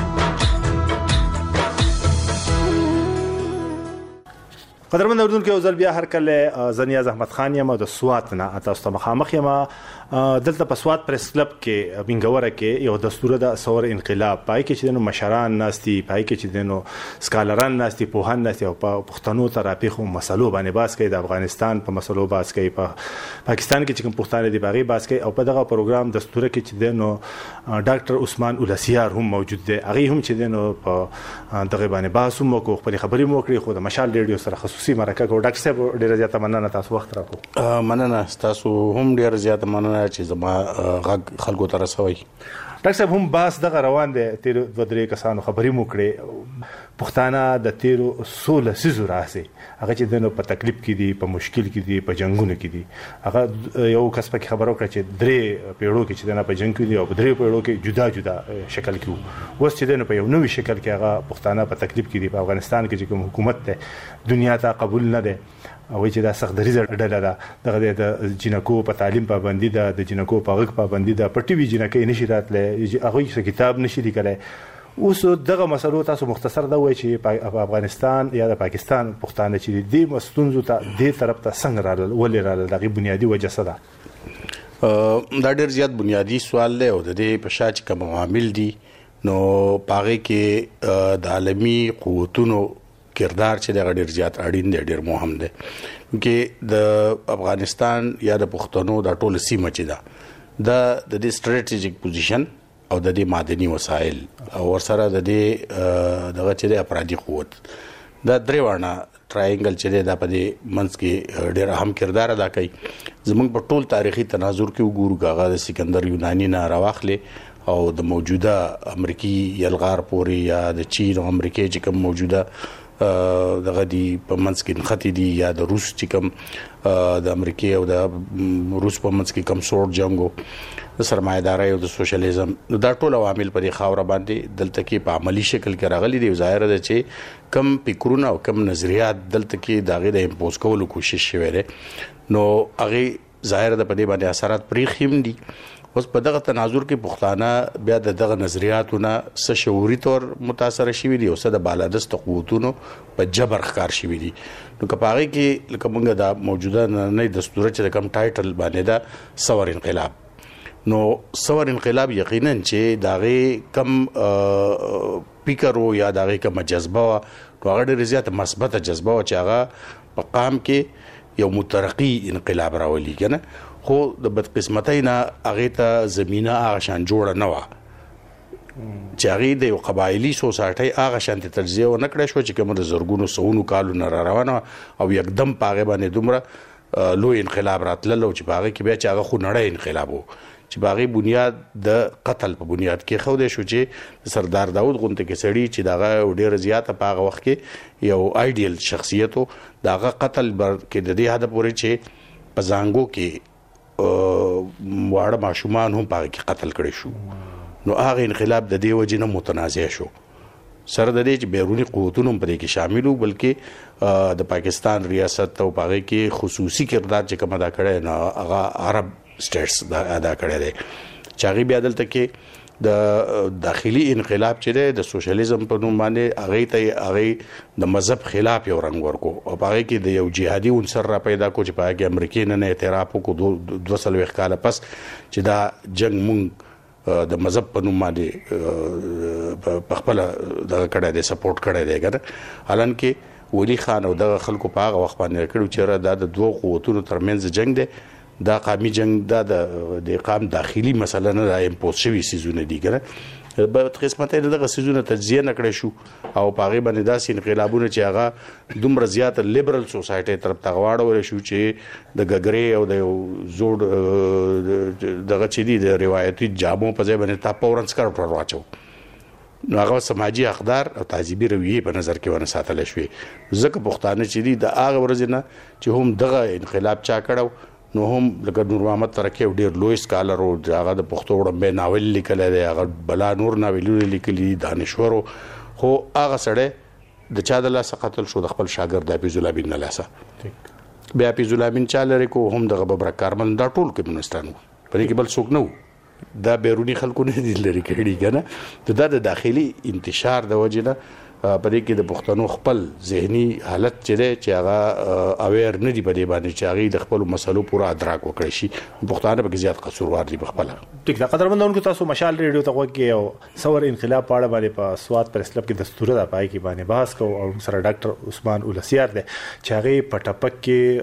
قدرمن اوردونکو یو ځل بیا هر کله زنیاز احمد خان یم د سوات نه تاسو ته مخامخ یم دلته په سوات پریس کلب کې بنګوره کې یو دستور د ثور انقلاب پای کې چې نو مشران ناستي پای کې چې نو سکالران ناستي پوهان ناستي او په پښتنو ترافیخو مسلو باندې باس کوي د افغانستان په مسلو باس کوي په پاکستان کې چې کوم پښتانه دی باغی باس کوي او په دغه پروګرام دستور کې چې نو ډاکټر عثمان اولسیار هم موجود دی هغه هم چې نو په دغه باندې باس هم کو خپل خبري مو کړی خو د مشال ریډیو سره خصوصي مرکه کو ډاکټر صاحب ډیر زیاته مننه تاسو وخت راکو مننه تاسو هم ډیر زیاته مننه چې زما غږ خلکو ته رسوي ډاکټر صاحب هم باس دغه روان دي تیر دوه درې کسانو خبري مو کړې پښتانه د تیرو سوله سيزو راسي هغه چې دنو په تکلیف کې دي په مشکل کې دي په جنگونو کې دي هغه یو کس په خبرو کړ چې درې پیړو کې چې دنه په جنگ کې دي او درې پیړو کې جدا جدا شکل کې وو وس چې دنه په یو نوې شکل کې هغه پښتانه په تکلیف کې دي په افغانستان کې چې کوم حکومت ته دنیا ته قبول نه ده او چې دا سخت دریزه ډله ده دغه د جنکو په تعلیم پابندي ده د جنکو په غږ پابندي ده په ټي وي جنکې نشي راتله هغه څه کتاب نشي لیکلای اوس دغه مسلو تاسو مختصر دا وایي چې په افغانستان یا د پاکستان پښتانه چې دې مستونزو ته دې طرف ته څنګه راغلل ولې راغلل دغه بنیادی وجه څه ده دا ډېر زیات بنیادی سوال دی او د دې په شا چې کوم عوامل دي نو پاره کې د عالمي قوتونو کردار چې د ډېر زیات اړین دی ډېر مهم دی چې د افغانستان یا د پښتنو د ټول سیمه چې ده د د سټریټیجیک پوزیشن او د دې معدني وسایل او ورسره د دې دغه چې د افرادي قوت دا درې وانه ټرایانګل چې د په دې منځ کې ډېر اهم کردار ادا کوي زموږ په ټول تاریخي تناظر کې وګورو هغه د سکندر یونانی نه راوخلې او د موجوده امریکای یلغار پوري یا د چین او امریکای چې کوم موجوده دغه دی په منځ کې نختی دي یا د روس چې کوم د امریکای او د روس په منځ کې کم سوړ جنگو د سرمایه‌داري او د سوشلیزم دا ټول عوامل په دې خاور باندې دلته کې په عملی شکل کې راغلي دي. ظاهر ده چې کم فکرونه او کم نظریات دلته کې داغه د امپوز کولو کوشش شوی دی نو هغه ظاهر ده په دې باندې اثرات پریخیم دي. اوس په دغه تناظر کې پښتانه بیا دغه نظریاتونه س شعوري تور متاثر شوي دي او س د بالادست قوتونو په جبر ښکار شوي دي. نو کپاغي کې لکه موږ دا موجوده نه دستور چې کم ټایټل باندې دا ثور انقلاب نو ثور انقلاب یقینا چې داغه کم فکر یا داغه کم جذبه او هغه ډېر زیات مثبت جذبه او چې هغه په قام کې یو مترقی انقلاب راولي کنه خو د بدقسمتۍ نه هغه ته زمينه هغه شان جوړه نه و چې هغه د یو قبایلی سوسایټي هغه شان ته تجزیه و نه کړې شو چې کوم د زرګونو سونو کالو نه را روانه او یکدم پاغه باندې دومره لوی انقلاب راتللو چې پاغه کې بیا چې هغه خو نړۍ انقلاب وو چې باغی بنیاد د قتل په بنیاد کې خو د شو چې سردار داوود غونته کې سړی چې دغه ډیر زیاته پاغه وخت کې یو آیډیل شخصیتو دغه قتل بر کې د دې هدف پورې چې پزانګو کې واړه ماشومان هم پاغه کې قتل کړي شو نو هغه انقلاب د دې وجې نه متنازع شو سره د دې چې بیرونی قوتونو په دې کې شامل وو بلکې د پاکستان ریاست او پاغه کې خصوصي کردار چې کوم ادا کړي نه هغه عرب سټیټس دا ادا کړی دی چې هغه بیا دلته کې د داخلي انقلاب چې دی د سوشلیزم په نوم باندې هغه ته هغه د مذهب خلاف یو رنگ ورکو او هغه کې د یو جهادي عنصر را پیدا کو چې په هغه امریکای نه اعتراف وکړو دوه سلوي کال پس چې دا جنگ مونږ د مذهب په نوم باندې په خپل دغه کړه دی سپورټ کړی دی ګر حالان کې ولی خان او دغه خلکو په هغه وخت باندې کړو چې دا د دوه قوتونو ترمنځ جنگ دی دا قومي جنگ دا د اقام داخلي مسله نه د امپوز شوی سيزونه دي ګره په قسمت دغه سيزونه تجزیه نکړې شو او پاغه باندې داسې انقلابونه چې هغه دومره زیات لیبرل سوسایټي طرف ته غواړول شو چې د ګګري او د زوړ دغه چې دي د روایتي جامو په ځای باندې تا پورنس کار پر واچو نو هغه سماجی حقدار او تعذيبي رویه په نظر کې ونه ساتل شوې ځکه پښتانه چې دي د هغه ورځ نه چې هم دغه انقلاب چا کړو نو هم لکه نور محمد ترکیب ډیر لوی سکالر او هغه د پښتو وړاندې ناول لیکل دی هغه بلا نور ناولونه لیکلي دانشور خو هغه سړی د چا د لاسه قتل شو د خپل شاګرد د حفیظ الله بن لاسه بیا حفیظ الله بن چاله کو هم د غبر کارمن دا ټول کمونستانو په دې کې بل څوک نه دا بیرونی خلکو نه دي لري کړي کنه دا د داخلي انتشار د وجنه په دې کې د پښتنو خپل ذهني حالت چې دی چې هغه اویر نه دی په دې باندې چې هغه د خپل مسلو پورا ادراک وکړي شي پښتانه به زیات قصوروار دي په خپل ټیک دا قدرمنونکو تاسو مشال ریډیو ته وګورئ او ثور انقلاب په اړه باندې په سواد پر اسلام کې دستور د پای کې باندې بحث کوو او سره ډاکټر عثمان اولسیار دی چې هغه په ټپک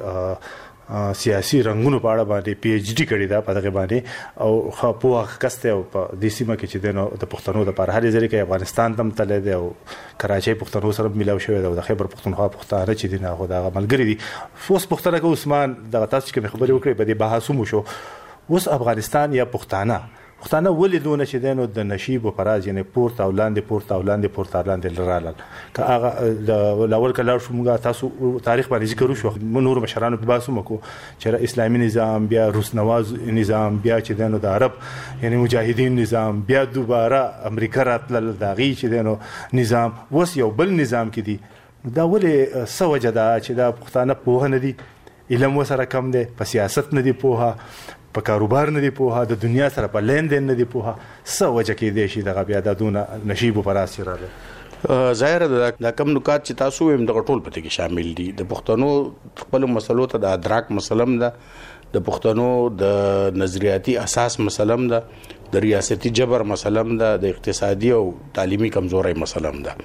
کې سیاسي رنگونو په اړه باندې پی ایچ ډی کړی دا په دغه باندې او خپو کسته او په د سیمه کې چې دنو د پښتنو د پر هر ځای کې افغانستان تم تل دی او کراچۍ پښتنو سره ملاو شوی دی او د خیبر پښتونخوا پښتانه چې دي نه خو دا ملګری دي فوس پښتنه کو عثمان د تاسو چې خبرې وکړې په دې بحثو شو اوس افغانستان یا پښتانه پښتانه ولې دونه چې دنو د نشیب او فراز یعنی پورته او لاندې پورته او لاندې پورته لاندې لرال که هغه د لاول کله شومګه تاسو تاریخ باندې ذکر وشو نور مشرانو په باسو مکو چې اسلامي نظام بیا روس نواز نظام بیا چې دنو د عرب یعنی مجاهدین نظام بیا دوباره امریکا راتل داغي چې دنو نظام وس یو بل نظام کې دي دا ولې سوجه دا چې دا پښتانه په نه دي علم وسره کم دي په سیاست نه دي په په کاروبار نه دی پوها د دنیا سره په لین دین نه دی پوها څه وجه کې دی شي دغه بیا د دونه نشیب پر اسیر راغلی ظاهر د کم نکات چې تاسو هم د ټول پته کې شامل دي د پښتنو خپل مسلو ته د ادراک مسلم ده د پښتنو د نظریاتي اساس مسلم ده د ریاستي جبر مسلم ده د اقتصادي او تعلیمي کمزوري مسلم ده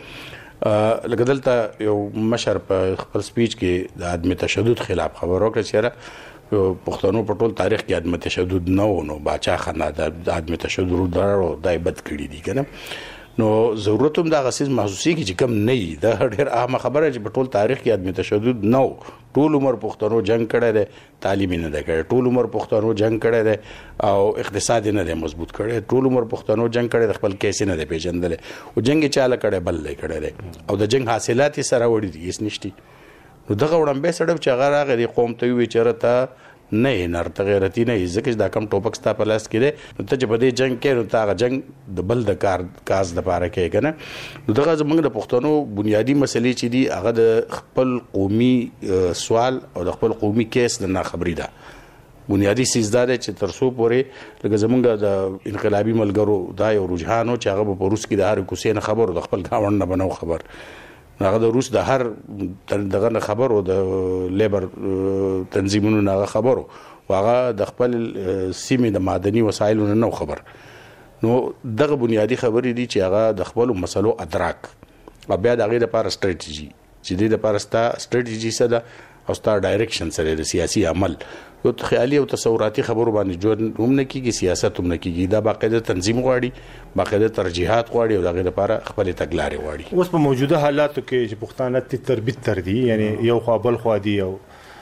لکه دلته یو مشر په خپل سپیچ کې د عدم تشدد خلاف خبر ورکړ چې پښتنو په ټول تاریخ کې عدم تشدد نه و نو باچا خانه د عدم تشدد درو دای بد کړی دي کنه نو ضرورت هم دا غسیز محسوسي کی چې کم نه وي دا ډېر عامه خبره چې په ټول تاریخ کې عدم تشدد نو ټول عمر پښتنو جنگ کړی دی تعلیم نه دی کړی ټول عمر پښتنو جنگ کړی دی او اقتصاد نه دی مضبوط کړی ټول عمر پښتنو جنگ کړی د خپل کیسې نه دی پیژندل او جنگ چاله کړی بل دی کړی دی او د جنگ حاصلات یې سره وړي دي هیڅ نشتی نو دغه وړاندې سړی چې هغه راغی قوم ته وی چرته نه نرته غیرتی نه ځکه دا کم ټوپک ستا په لاس کې دی نو ته چې په دې جنگ کې نو ته هغه جنگ د بل د کار کاز لپاره کوي که نه نو دغه زموږ د پښتنو بنیادي مسلې چې دي هغه د خپل قومي سوال او د خپل قومي کیس د ناخبري ده بنیادي سیز دا دی چې تر څو پورې لکه زموږ د انقلابي ملګرو دا یو رجحان و چې هغه په روس کې د هر کوڅې نه خبر و د خپل ګاونډ نه به نه خبر هغه د روس د هر دغه نه خبر او د لیبر تنظیمونو نه خبر او هغه د خپل سیمې د معدني وسایلو نه خبر نو دغه بنیادی خبرې دي چې هغه د خپل مسلو ادراک او بیا د هغې لپاره سټریټجي چې دې لپاره ستا سټریټجي څه ده او ستا ډایرکشن سره د سیاسي عمل یو خیالي او تصوراتي خبرو باندې جوړ هم نه کیږي سیاست هم نه کیږي دا باقاعده تنظیم غواړي باقاعده ترجیحات غواړي او د هغې لپاره خپل تګلارې غواړي اوس په موجوده حالاتو کې چې پښتانه تربیت تر دي یعنی یو خوا بل خوا دي او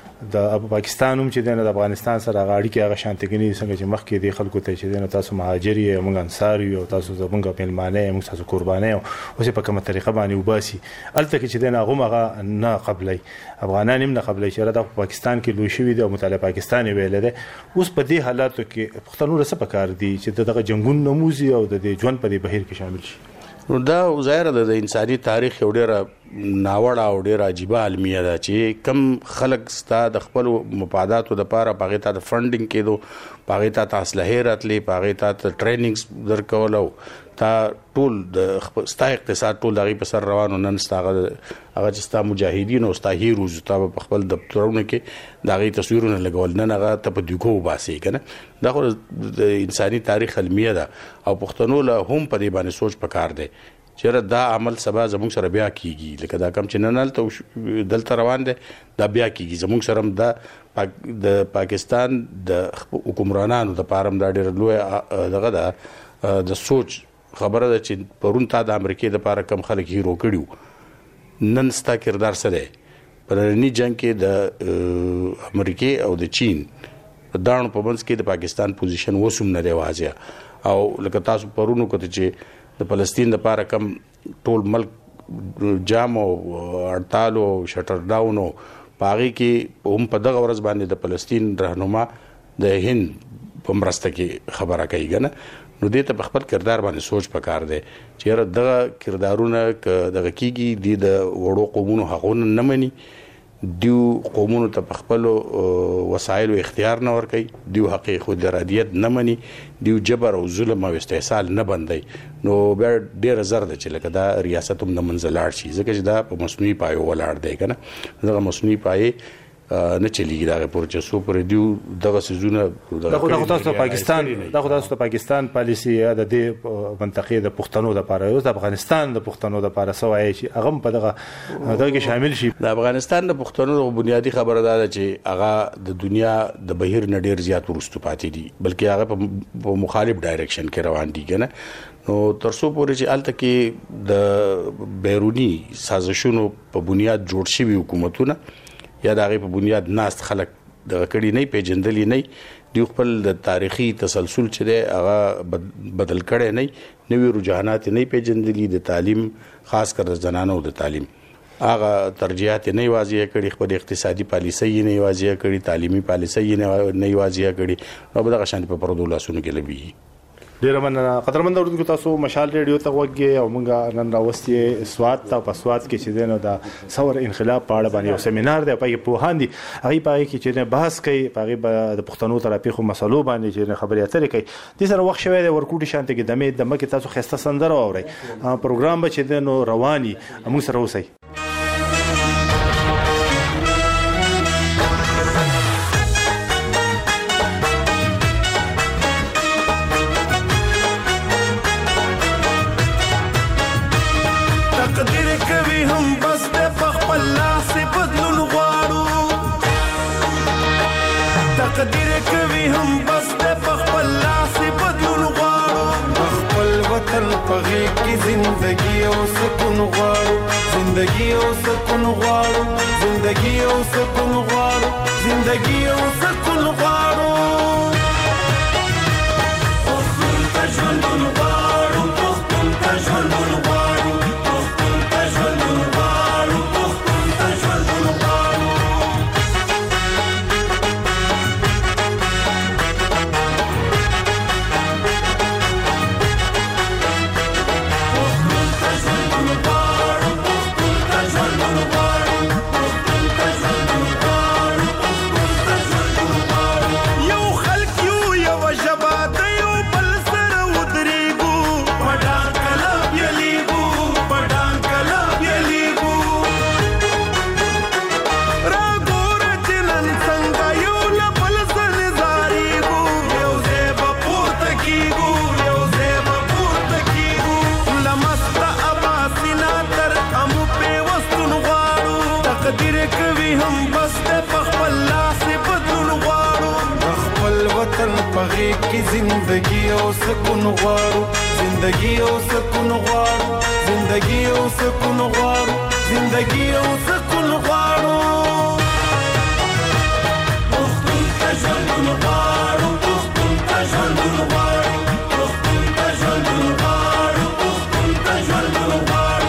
د پاکستان هم چې د افغانستان سره غاړي کې هغه شانتګنی څنګه چې مخکې د خلکو ته چې د تاسو مهاجر یې موږ انصار یو تاسو زمونږ په ملمانه موږ تاسو قرباني او اوس په کومه طریقه باندې وباسي الته کې چې د هغه هغه نه قبلي افغانان هم نه قبلي چې د پاکستان کې لوي شوی د مطالعه پاکستان ویل ده اوس په دې حالاتو کې پښتنو رسې پکار دي چې دغه جنگون نموزي او د ژوند په دې بهیر کې شامل شي نو دا ظاهر ده د انساني تاریخ یو ډېره ناوړه او ډېره عجیبه المیه ده چې کم خلک ستا د خپل مفاداتو دپاره په هغې ته د فنډینګ کېدو په هغې ته ته اسلحې راتلې په هغې ته ته ټریننګز درکول او تا ټول د ستا اقتصاد ټول د هغې په سر روان و نن ستا هغه هغه چې ستا مجاهدین او ستا هیروز تا په خپل دفترونو کې د هغې تصویرونه لګول نن هغه ته په دیګو وباسې که نه دا خو د انساني تاریخ المیه ده او پښتنو له هم په دې باندې سوچ پکار دی چېرې دا عمل سبا زموږ سره بیا کیږي لکه دا کم چې نن هلته دلته روان دی دا بیا کیږي زموږ سره هم دا پاک د پاکستان د حکمرانانو دپاره هم دا ډېره لویه دغه ده د سوچ خبره ده چې پرون تا د امریکې دپاره کم خلک هیرو کړي نن ستا کردار څه دی په ننني جنګ کې د امریکې او د چین په داړو په منځ کې د پاکستان پوزیشن اوس هم نه دی واضح او لکه تاسو پرون وکتل چې د فلسطین دپاره کم ټول ملک جام او هړتال او شټر ډاون او په هغې کې هم په دغه ورځ باندې د فلسطین رهنما د هند په مرسته کې خبره کوي که نه نو دې ته په خپل کردار باندې سوچ پکار دی چې یاره دغه کردارونه که دغه کېږي دې د وړو قومونو حقونه نه مني دیو قومونو ته په خپلو وسایلو اختیار نه ورکوي دیو حق خود ارادیت نه مني دیو جبر او ظلم او استحصال نه بندوي نو بیا ډېره زر ده چې لکه دا ریاست هم د منځه لاړ شي ځکه چې دا په مصنوعي پایو ولاړ دی که نه دغه مصنوعي پایې نه چلیږي دا پورې چې څو پورې دیو دغه څیزونه دا خو تاسو ته پاکستان دا خو تاسو ته پاکستان پالیسي د دې منطقې د پښتنو دپاره اوس د افغانستان د پښتنو دپاره څه وایي چې هغه هم په دغه دغه کې شامل شي د افغانستان د پښتنو بنیادي خبره دا ده چې هغه د دنیا د بهیر نه ډېر زیات وروستو پاتې دي بلکې هغه په مخالف ډایرکشن کې روان دي که نه نو تر څو پورې چې هلته کې د بیروني سازشونو په بنیاد جوړ شوي حکومتونه یا د هغې په بنیاد ناست خلک دغه کړي نه پیژندلي نه دوی خپل د تاریخي تسلسل چې دی هغه بدل کړی نه نوي رجحانات نه پیژندلي د تعلیم خاص کر د زنانو د تعلیم هغه ترجیحات نه واضح کړي خپل اقتصادي پالیسۍ نه واضح کړي تعلیمي پالیسۍ نه واضح کړي نو به دغه شان په پردو لاسونو کې لوي ډیره مننه قدرمن اورونکو تاسو مشال ریډیو ته وګورئ او موږ نن راوستي سواد ته په سواد کې چې دنه د ثور انقلاب په اړه باندې یو سیمینار دی په پوهان دي هغه په کې چې نه بحث کوي هغه د پښتنو ترافیخو مسلو باندې چې خبرې اترې کوي د سره وخت شوی دی ورکوټي شانته کې دمه دمه کې تاسو خسته سندره اورئ پروګرام به چې دنه رواني موږ سره اوسئ تقدیر کوي هم بس د خپل لاس بدلون غواړو خپل وطن په غېږ کې او سکون غواړو زندگی او سکون غواړو زندگی او سکون غواړو زندگی او سکون غواړو پښتون ته ژوندون غواړو پښتون ته ژوندون غواړو پښتون ته ژوندون غواړو پښتون ته ژوندون غواړو की जिंदगी او سکون غواړو زندگی او سکون غواړو زندگی او سکون غواړو زندگی او سکون غواړو پښتون ته ژوندون غواړو پښتون ته ژوندون غواړو پښتون ته ژوندون غواړو پښتون ته ژوندون غواړو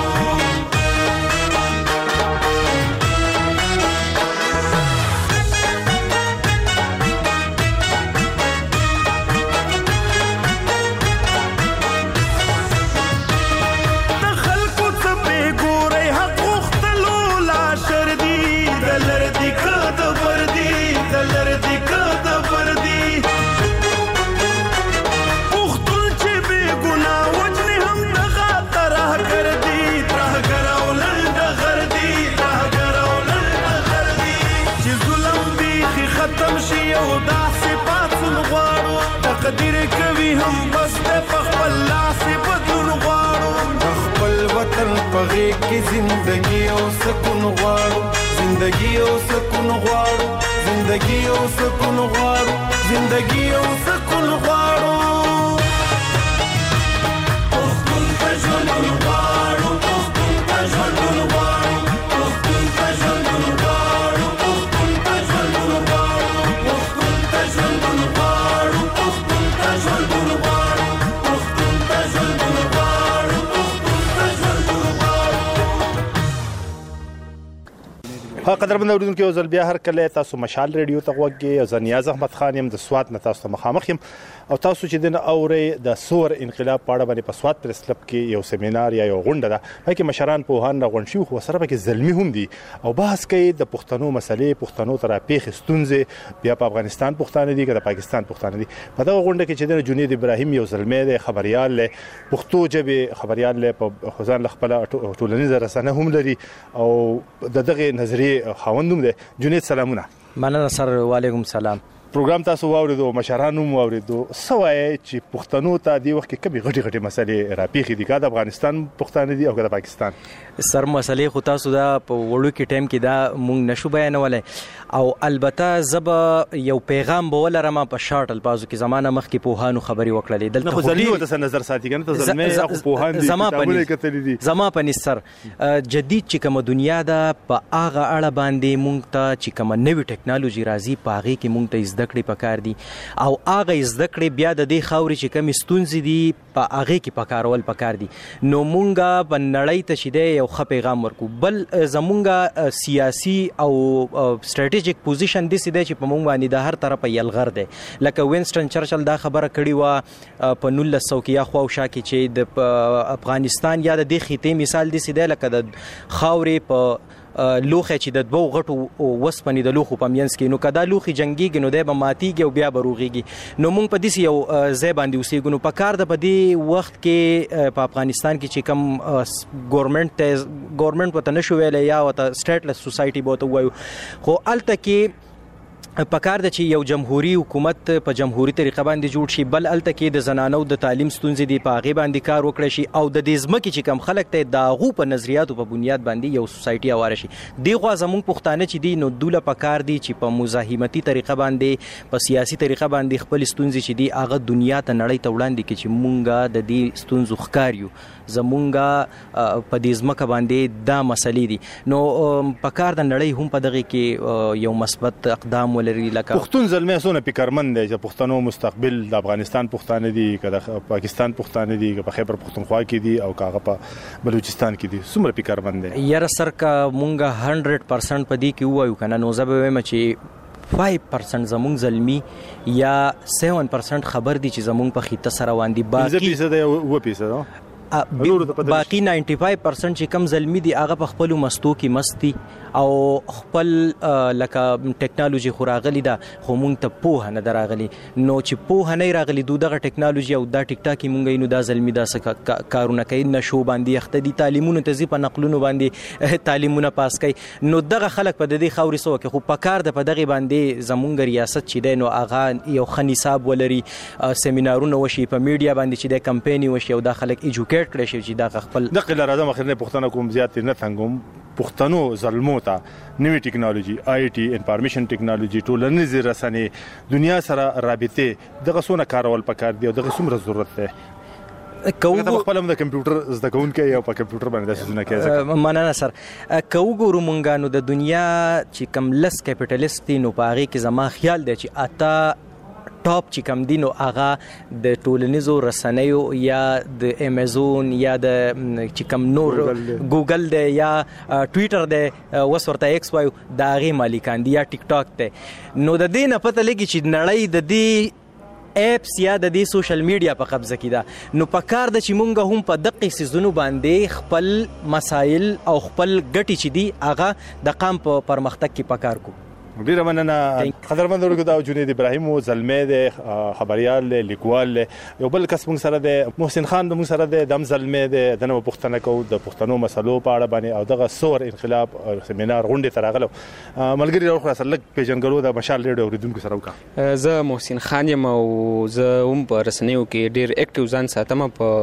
تقدیر کوي هم بس د خپل لاس بدلون غواړو خپل وطن په غېږ کې زندگی او سکون غواړو زندگی او سکون غواړو زندگی او سکون غواړو زندگی او سکون غواړو پښتون ته ژوندون غواړو پښتون ته ژوندون غواړو پښتون ته ژوندون غواړو پښتون ته ژوندون غواړو پښتون ته ژوندون غواړو پښتون ته ژوندون غواړو پښتون ته ژوندون غواړو پښتون ته ژوندون غواړو. ها قدرمن اوریدونکو یو ځل بیا هر کله تاسو مشال ریډیو ته غوږی او زه نیاز احمد خان يم د سوات نه تاسو ته مخامخ یم او تاسو چې دنه اوري د سور انقلاب په اړه باندې په سوات پریس کلب کې یو سیمینار یا یو غونډه ده پکې مشران په هان غونډ شو خو سره پکې زلمی هم دي او بحث کوي د پښتنو مسلې پښتنو تر پیښ ستونزې بیا په افغانستان پښتانه دي که د پاکستان پښتانه دي په دا غونډه کې چې د جنید ابراهیم یو زلمی دی خبريال له پښتو ژبه خبريال له په خزان خپل ټولنیز رسنه هم لري او د دغه نظریه خوندوم دی. جنید سلامونه. مننه سر وعلیکم سلام. پروګرام تاسو واوریدو مشرانو مو واوریدو سوای چې پښتنو ته دی وخت کې کبي غټي غټي مسلې راپیخي دي کا د افغانستان پښتانه دي او د پاکستان سر مسلې خو تاسو دا په وړو کې ټایم کې دا مونږ نشو بیانولای او البته زب یو پیغام بوله رما په شارټ الفاظو کې زمانه مخ کې پوهانو خبري وکړلې دلته خو ځلې ته نظر ساتي کنه ته ځلمه اخو پوهان دي زما په زما په نسر جدید چې کوم دنیا دا په اغه اړه باندې مونږ ته چې کوم نوې ټکنالوژي راځي پاغي کې مونږ ته زده کړې پکار دي او اغه زده کړې بیا د دې خاوري چې کوم ستونزې دي په اغه کې پکارول پکار دي نو مونږه په نړۍ ته شیدې یو خ پیغام ورکو بل زمونږه سیاسي او سټریټیجیک پوزیشن دي سیده چې په مونږ باندې د هر طرفه یلغر دی لکه وینسټن چرچل دا خبره کړې و په نولس سو کې یا خو او شا کې چې د افغانستان یا د دې خطې مثال دي سیده لکه د خاورې په لوخه چې د دوو غټو وسپنې د لوخو په مینس کې نو کدا لوخي جنگيږي نو د به ماتيږي او بیا بروغيږي نو مونږ په دې یو ځای باندې اوسېګو نو په کار د بدی وخت کې په افغانستان کې چې کم ګورنمنت ګورنمنت وته نشو ویل یا وته سټیټلس سوسايټي بوته وایو خو الته کې پکار د چې یو جمهوریت حکومت په جمهوریت طریقه باندې جوړ شي، بل الته کې د زنانو د تعلیم ستونزې دی په هغه باندې کار وکړي شي، او د دې ځمکې چې کم خلک ته د هغو په نظریاتو په بنیاد باندې یو سوسایټي اواره شي. دغه زموږ پښتانه چې دی نو دوله پکار دی چې په مزاحمتي طریقه باندې په سیاسي طریقه باندې خپل ستونزې چې دی هغه دنیا ته نړۍ ته وړاندې کړي چې مونږه د دې ستونزو ښکار یو، زمونږه په دې ځمکه باندې دا مسلې دي. نو پکار د نړۍ هم په دغه کې یو مثبت اقدام پښتون زلمه سونه فکرمند دی چې پښتنو مستقبل د افغانستان پښتانه دي که د پاکستان پښتانه دي که په خیبر پښتونخوا کې دي او کاغه په بلوچستان کې دي، څومره فکرمند دی؟ یاره سر کا مونږه هنډرډ پرسنټ په دې کې وایو کنه، نو زه به وایم چې فایو پرسنټ زمونږ زلمی یا سیون پرسنټ خبر دي چې زمونږ په خیته سره واندي، باقي فیصد او فیصد باقي نایන්ټي فایو پرسنټ چې کم زلمی دي هغه په خپل مستو کې مستی او خپل لکه ټیکنالوژي خو راغلی ده خو مونږ ته پوهه نه راغلی. نو چې پوهه نه راغلی دوی دغه ټیکنالوژي او دا ټیک ټاک مونږ نو دا زلمی دا څه کارونه کوي، نشو باندې اخته دي، تعلیمونه ته زی په نقلونو باندې تعلیمونه پاس کوي. نو دغه خلک په دې خوري سو کې خو پکار د په دغه باندې زمونږ ریاست چې دی نو هغه یو خني صاحب ولري، سیمینارونه وشي په میډیا باندې چې د کمپایني وشي او دا خلک ایجوکیټ کړي شي چې دا خپل نقل راځم اخرنه پښتنه کوم زیات نه څنګه پښتنو زلمو ته نوې ټیکنالوژي، آی ټي، انفارمیشن ټیکنالوژي، ټولنیزې رسنۍ، دنیا سره رابطې، دغه څونه کارول پکار دي او دغه څومره ضرورت دی؟ کوو خپل هم د کمپیوټر زده کوونکی او په کمپیوټر باندې د سونه کې مننه سر. کوو ګورو مونږه نو د دنیا چې کم لس کیپټالیست نو په هغه کې زما خیال دی چې اته ټاپ چې کم دي نو هغه د ټولنیزو رسنیو یا د امیزون یا د چې کم نور ګوګل دی یا ټویټر دی وس ورته ایکس وایو د هغې مالکان دي یا ټیک ټاک دی. نو د دې نه پته لګي چې نړۍ د دې اپس یا د دې سوشل میډیا په قبضه کې ده. نو پکار ده چې مونږ هم په دقیق سیزونو باندې خپل مسایل او خپل ګټې چې دي هغه د قام په پرمختګ کې پکار کو. ډیره مننه قدرمن ورګو دا جنید ابراهیم او زلمه د خبريال لیکوال یو بل کس موږ سره د محسن خان موږ سره د دم زلمه د دنه پښتنه کو د پښتنو مسلو په اړه باندې او دغه سور انقلاب سیمینار غونډه تراغلو ملګری راو خلاص لګ پیژنګلو د مشال ریډیو اوریدونکو سره وکړه. زه محسن خان یم او زه هم په رسنیو کې ډیر اکټیو ځان ساتم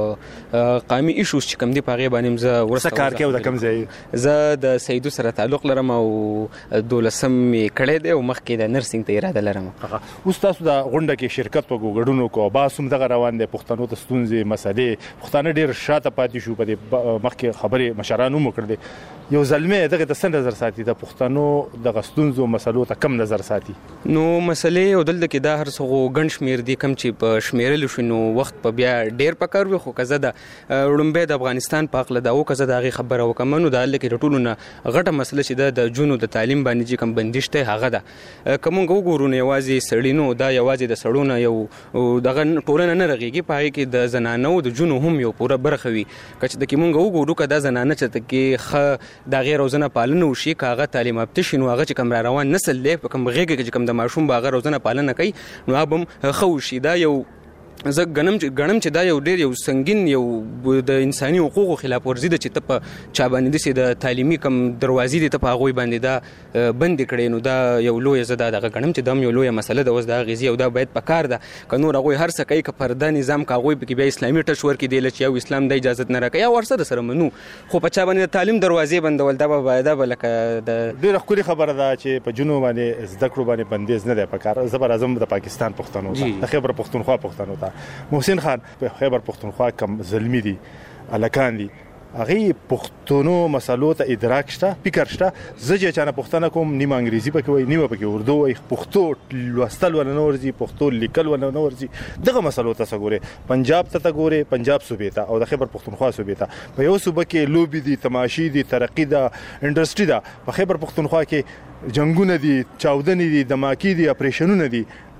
په قومي ایشوز چې کوم دی په غیبه باندې زه ورسره کار کوم د کوم ځای زه د سیدو سره تعلق لرم او دولسم کړه دی او مخکې د نرسنګ ته اراده لرم. اوس تاسو د غونډه کې شرکت وګړو کو باسم دغه روان دي پښتنو ته ستونزې مسلې پښتانه ډیر شاته پاتې شو په مخکې خبرې مشرانو مو کړې. یو زلمه دغه د سند نظر ساتي د پښتنو د غستونزو مسلو ته کم نظر ساتي. نو مسلې او دلته کې دا هر څه غن شمیر دي کم چې په شمیرل شنو وخت په بیا ډیر پکار وي خو کزه د وړمبه د افغانستان په اقله دا او کزه د هغه خبره وکمنو د لکه ټولو نه غټه مسله چې د جنونو د تعلیم باندې کوم بندش ته هغه ده. کوم وګورو نه یوازې سړینو دا یوازې د سړونو یو دغه ټولنه نه رغيږي په هغه کې د زنانو د جنو هم یو پوره برخه وي کچ د کې مونږ وګورو کدا زنانه چې کې خ د غیر روزنه پالنه وشي کاغه تعلیم یافته شنو هغه چې کوم را روان نسل له کوم غیږ کې کوم د ماشوم باغ روزنه پالنه کوي نو ابم خو شي دا یو زه غنم غنم چې دا یو ډیر یو سنگین یو د انساني حقوقو خلاف ورزي د چې ته چا باندې د تعلیمي کم دروازې د ته غوي باندې دا بند کړي نو دا یو لوی زده د غنم چې دم یو لوی مسله د وس د غزي او دا باید پکار ده کنو راغوي هر څه کوي ک پرده نظام کا غوي به اسلامي ټش ور کې دی لچ یو اسلام د اجازه نه راکې یا ورسره سره منو خو په چا باندې تعلیم دروازې بندول دا باید بلکې د ډیر خوري خبره ده چې په جنوب باندې زده کړو باندې بندیز نه دی پکار. زبر اعظم د پاکستان پښتنو ته خیبر پښتونخوا پښتنو ته محسن خان په خیبر پښتونخوا کم زلمی دي الکان دي هغه پښتونو مسلو ته ادراک شته فکر شته. زه چې چانه پښتنه کوم نیمه انګریزي پکې وای نیمه پکې اردو وای پښتو لوستل ول نه ورځي پښتو لیکل ول نه ورځي دغه مسلو ته څګوره پنجاب ته څګوره پنجاب صوبې ته او د خیبر پښتونخوا صوبې ته په یو صوبه کې لوبي دي تماشي دي ترقی ده انډستری ده په خیبر پښتونخوا کې جنگونه دي چاودنې دي دماکي دي اپریشنونه دي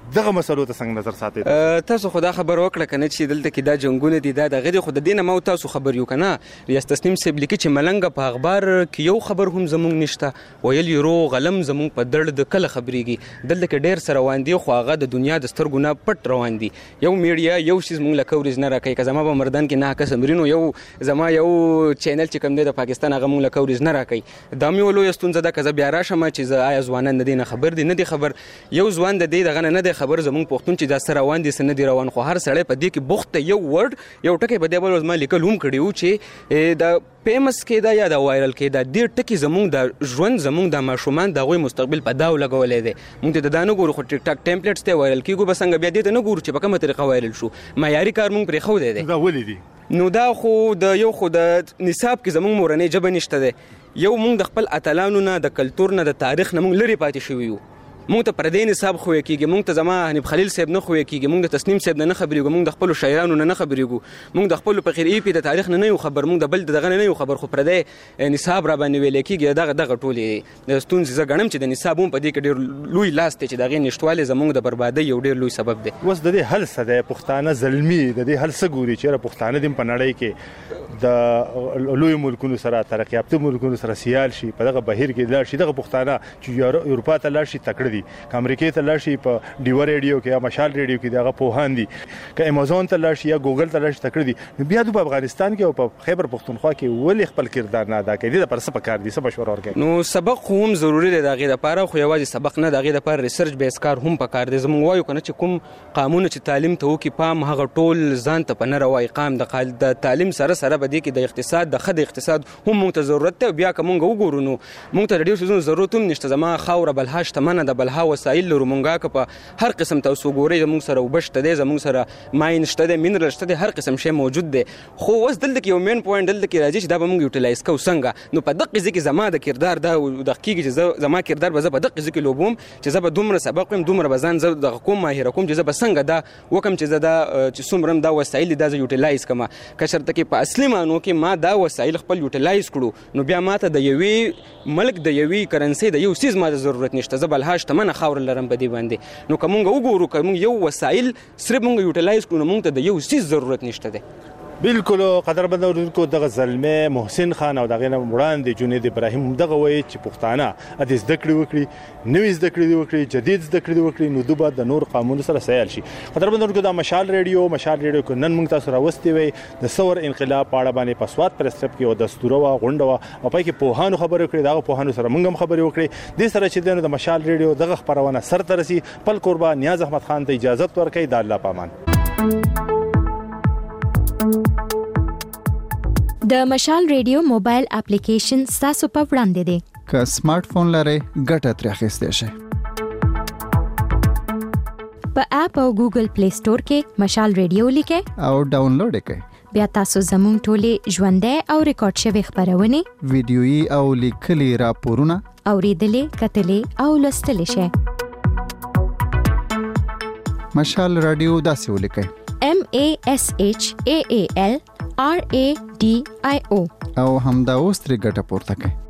دغه مسلو ته څنګه نظر ساتي؟ تاسو خدا خبر وکړه کنه چې دلته کې دا جنگونه دي دا دغه خود دینه مو تاسو خبر یو کنه ریاست تسنیم سیب لیکي چې ملنګ په اخبار کې یو خبر هم زمونږ نشته ویل یو غلم زمونږ په درد د کله خبريږي دلته کې ډیر سره روان دي خو هغه د دنیا د سترګو نه پټ روان دي یو میډیا یو شیز مونږ له کورز نه راکې که زما په مردان کې نه کسمرینو یو زما یو چینل چې کوم دی د پاکستان هغه مونږ له کورز نه راکې دا مې ولو یستون زده که زه بیا راشم چې آیا ځوانان د دې نه خبر دي نه دي خبر یو ځوان د دې دغه نه دی خبر زمونږ پښتون چې دا سره روان دي سن دي روان خو هر سړی په دې کې بوخت یو ورډ یو ټکی په دې بل زما لیکل هم کړیو چې دا فیمس کېدا یا دا وایرل کېدا دې ټکی زمونږ د ژوند زمونږ د ماشومان د غوي مستقبل په داو لګولې دي مونږ ته دا نه ګورو خو ټیک ټاک ټیمپلیټس ته وایرل کیږي بس څنګه بیا دې ته نه ګورو چې په کومه طریقه وایرل شو معیاري کار مونږ پرې خو دی دا ولې دي نو دا خو د یو خو د نصاب کې زمونږ مورنۍ ژبه نشته ده یو مونږ د خپل اتلانو نه د کلچر نه د تاریخ نه مونږ لري پاتې شوی یو مونږ ته پردې نصاب خو کېږي مونږ ته زما حنیف خلیل صاحب نه خو کېږي مونږ د تسنیم صاحب نه خبرېږو مونږ د خپل شاعرانو نه خبرېږو مونږ د خپل فقیر ای پی د تاریخ نه یو خبر مونږ د بل دغه نه یو خبر خو پردې نصاب را باندې ویل کېږي دغه دغه ټولې د ستونزې ز غنم چې د نصاب هم په دې کې ډېر لوی لاس ته چې دغه نشټواله زمونږ د بربادۍ یو ډېر لوی سبب دی اوس د دې حل څه دی پښتانه زلمی د دې حل څه ګوري چې پښتانه د په نړۍ کې د لوی ملکونو سره ترقی یافته ملکونو سره سیال شي په دغه بهیر کې لاړ شي دغه پښتانه چې اروپا ته لاړ شي تکړه دي امریکا ته لاړ شي په ډیو ریډیو کې یا مشال ریډیو کې دغه پوهان دي که امازون ته لاړ شي یا ګوګل ته لاړ شي تکړه دي بیا د افغانستان کې او په خیبر پختونخوا کې ولې خپل کردار نه ادا کوي د پر څه پکار دي څه مشوره ورکړي نو سبق هم ضروری دی دغه لپاره خو یوازې سبق نه دغه لپاره ریسرچ بیس کار هم پکار دی زموږ وایو کنه چې کوم قانون چې تعلیم ته وکي پام هغه ټول ځان ته پنه راوي قام د تعلیم سره سره بده کې د اقتصاد د خد اقتصاد هم موږ ته ضرورت ته بیا کوم وګورو نو موږ ته ډیر څه ضرورت هم نشته زما خوره بلهاش تمنه د بلها وسایل لرو مونږه په هر قسم تاسو ګورئ زموږ سره وبشته دي زموږ سره ماین شته دي مینرال شته دي هر قسم شی موجود دي خو اوس دلته کې یو مین پوینټ دلته کې راځي چې دا به موږ یوټیلایز کوو څنګه نو په دقیقه ځکه زما د کردار دا د حقیقي چې زما کردار به زه په دقیقه ځکه لوبوم چې زه به دومره سبق ویم دومره بزان زه د کوم ماهر کوم چې زه به څنګه دا وکم چې زه دا چې څومره دا وسایل دا زه یوټیلایز کما که شرط کې په اصلي معنی کې ما دا وسایل خپل یوټیلایز کړو نو بیا ماته د یوې ملک د یوې کرنسي د یو سیز ما ضرورت نشته زه بلهاش تمنه خاور لرم په دې باندې نو کوم وګورو کوم یو وسایل صرف موږ یوټیلایز کړو موږ ته د یو سیز ضرورت نشته ده بالکل قدرمن اوریدونکو دغه زلمه محسن خان او دغه وړاندې جنید ابراهیم دغه وایي چې پښتانه د زده کړې وکړي نوې زده کړې وکړي جدید زده کړې وکړي نو دوی د نور قانون سره سیال شي قدرمن اوریدونکو د مشال ریډیو مشال ریډیو کو نن موږ تاسو راوستي وي د ثور انقلاب پاړه باندې پسواد پرستپ کې او دستور او غونډه او پای کې پوهانو خبرې کړې دا پوهانو سره موږ هم خبرې وکړې د سره چې د مشال ریډیو دغه خبرونه سر ترسي پل قربان نیاز احمد خان ته اجازه ورکړي د الله پامان د مشال ریډیو موبایل اپلیکیشن تاسو په وړاندې دی که سمارټ فون لرئ ګټه ترې اخیستی شئ په اپ او ګوګل پلی سٹور کې مشال ریډیو لیکئ او ډاونلوډ یې کړئ بیا تاسو زموږ ټولې ژوندۍ او ریکارډ شوي خبرونه ویډیويي او لیکلي راپورونه اوریدلې کتلې او لوستلې شئ مشال رادیو داسې ولیکئ M A S H A A L R A D I O او همدا اوس ترې ګټه پورته کړئ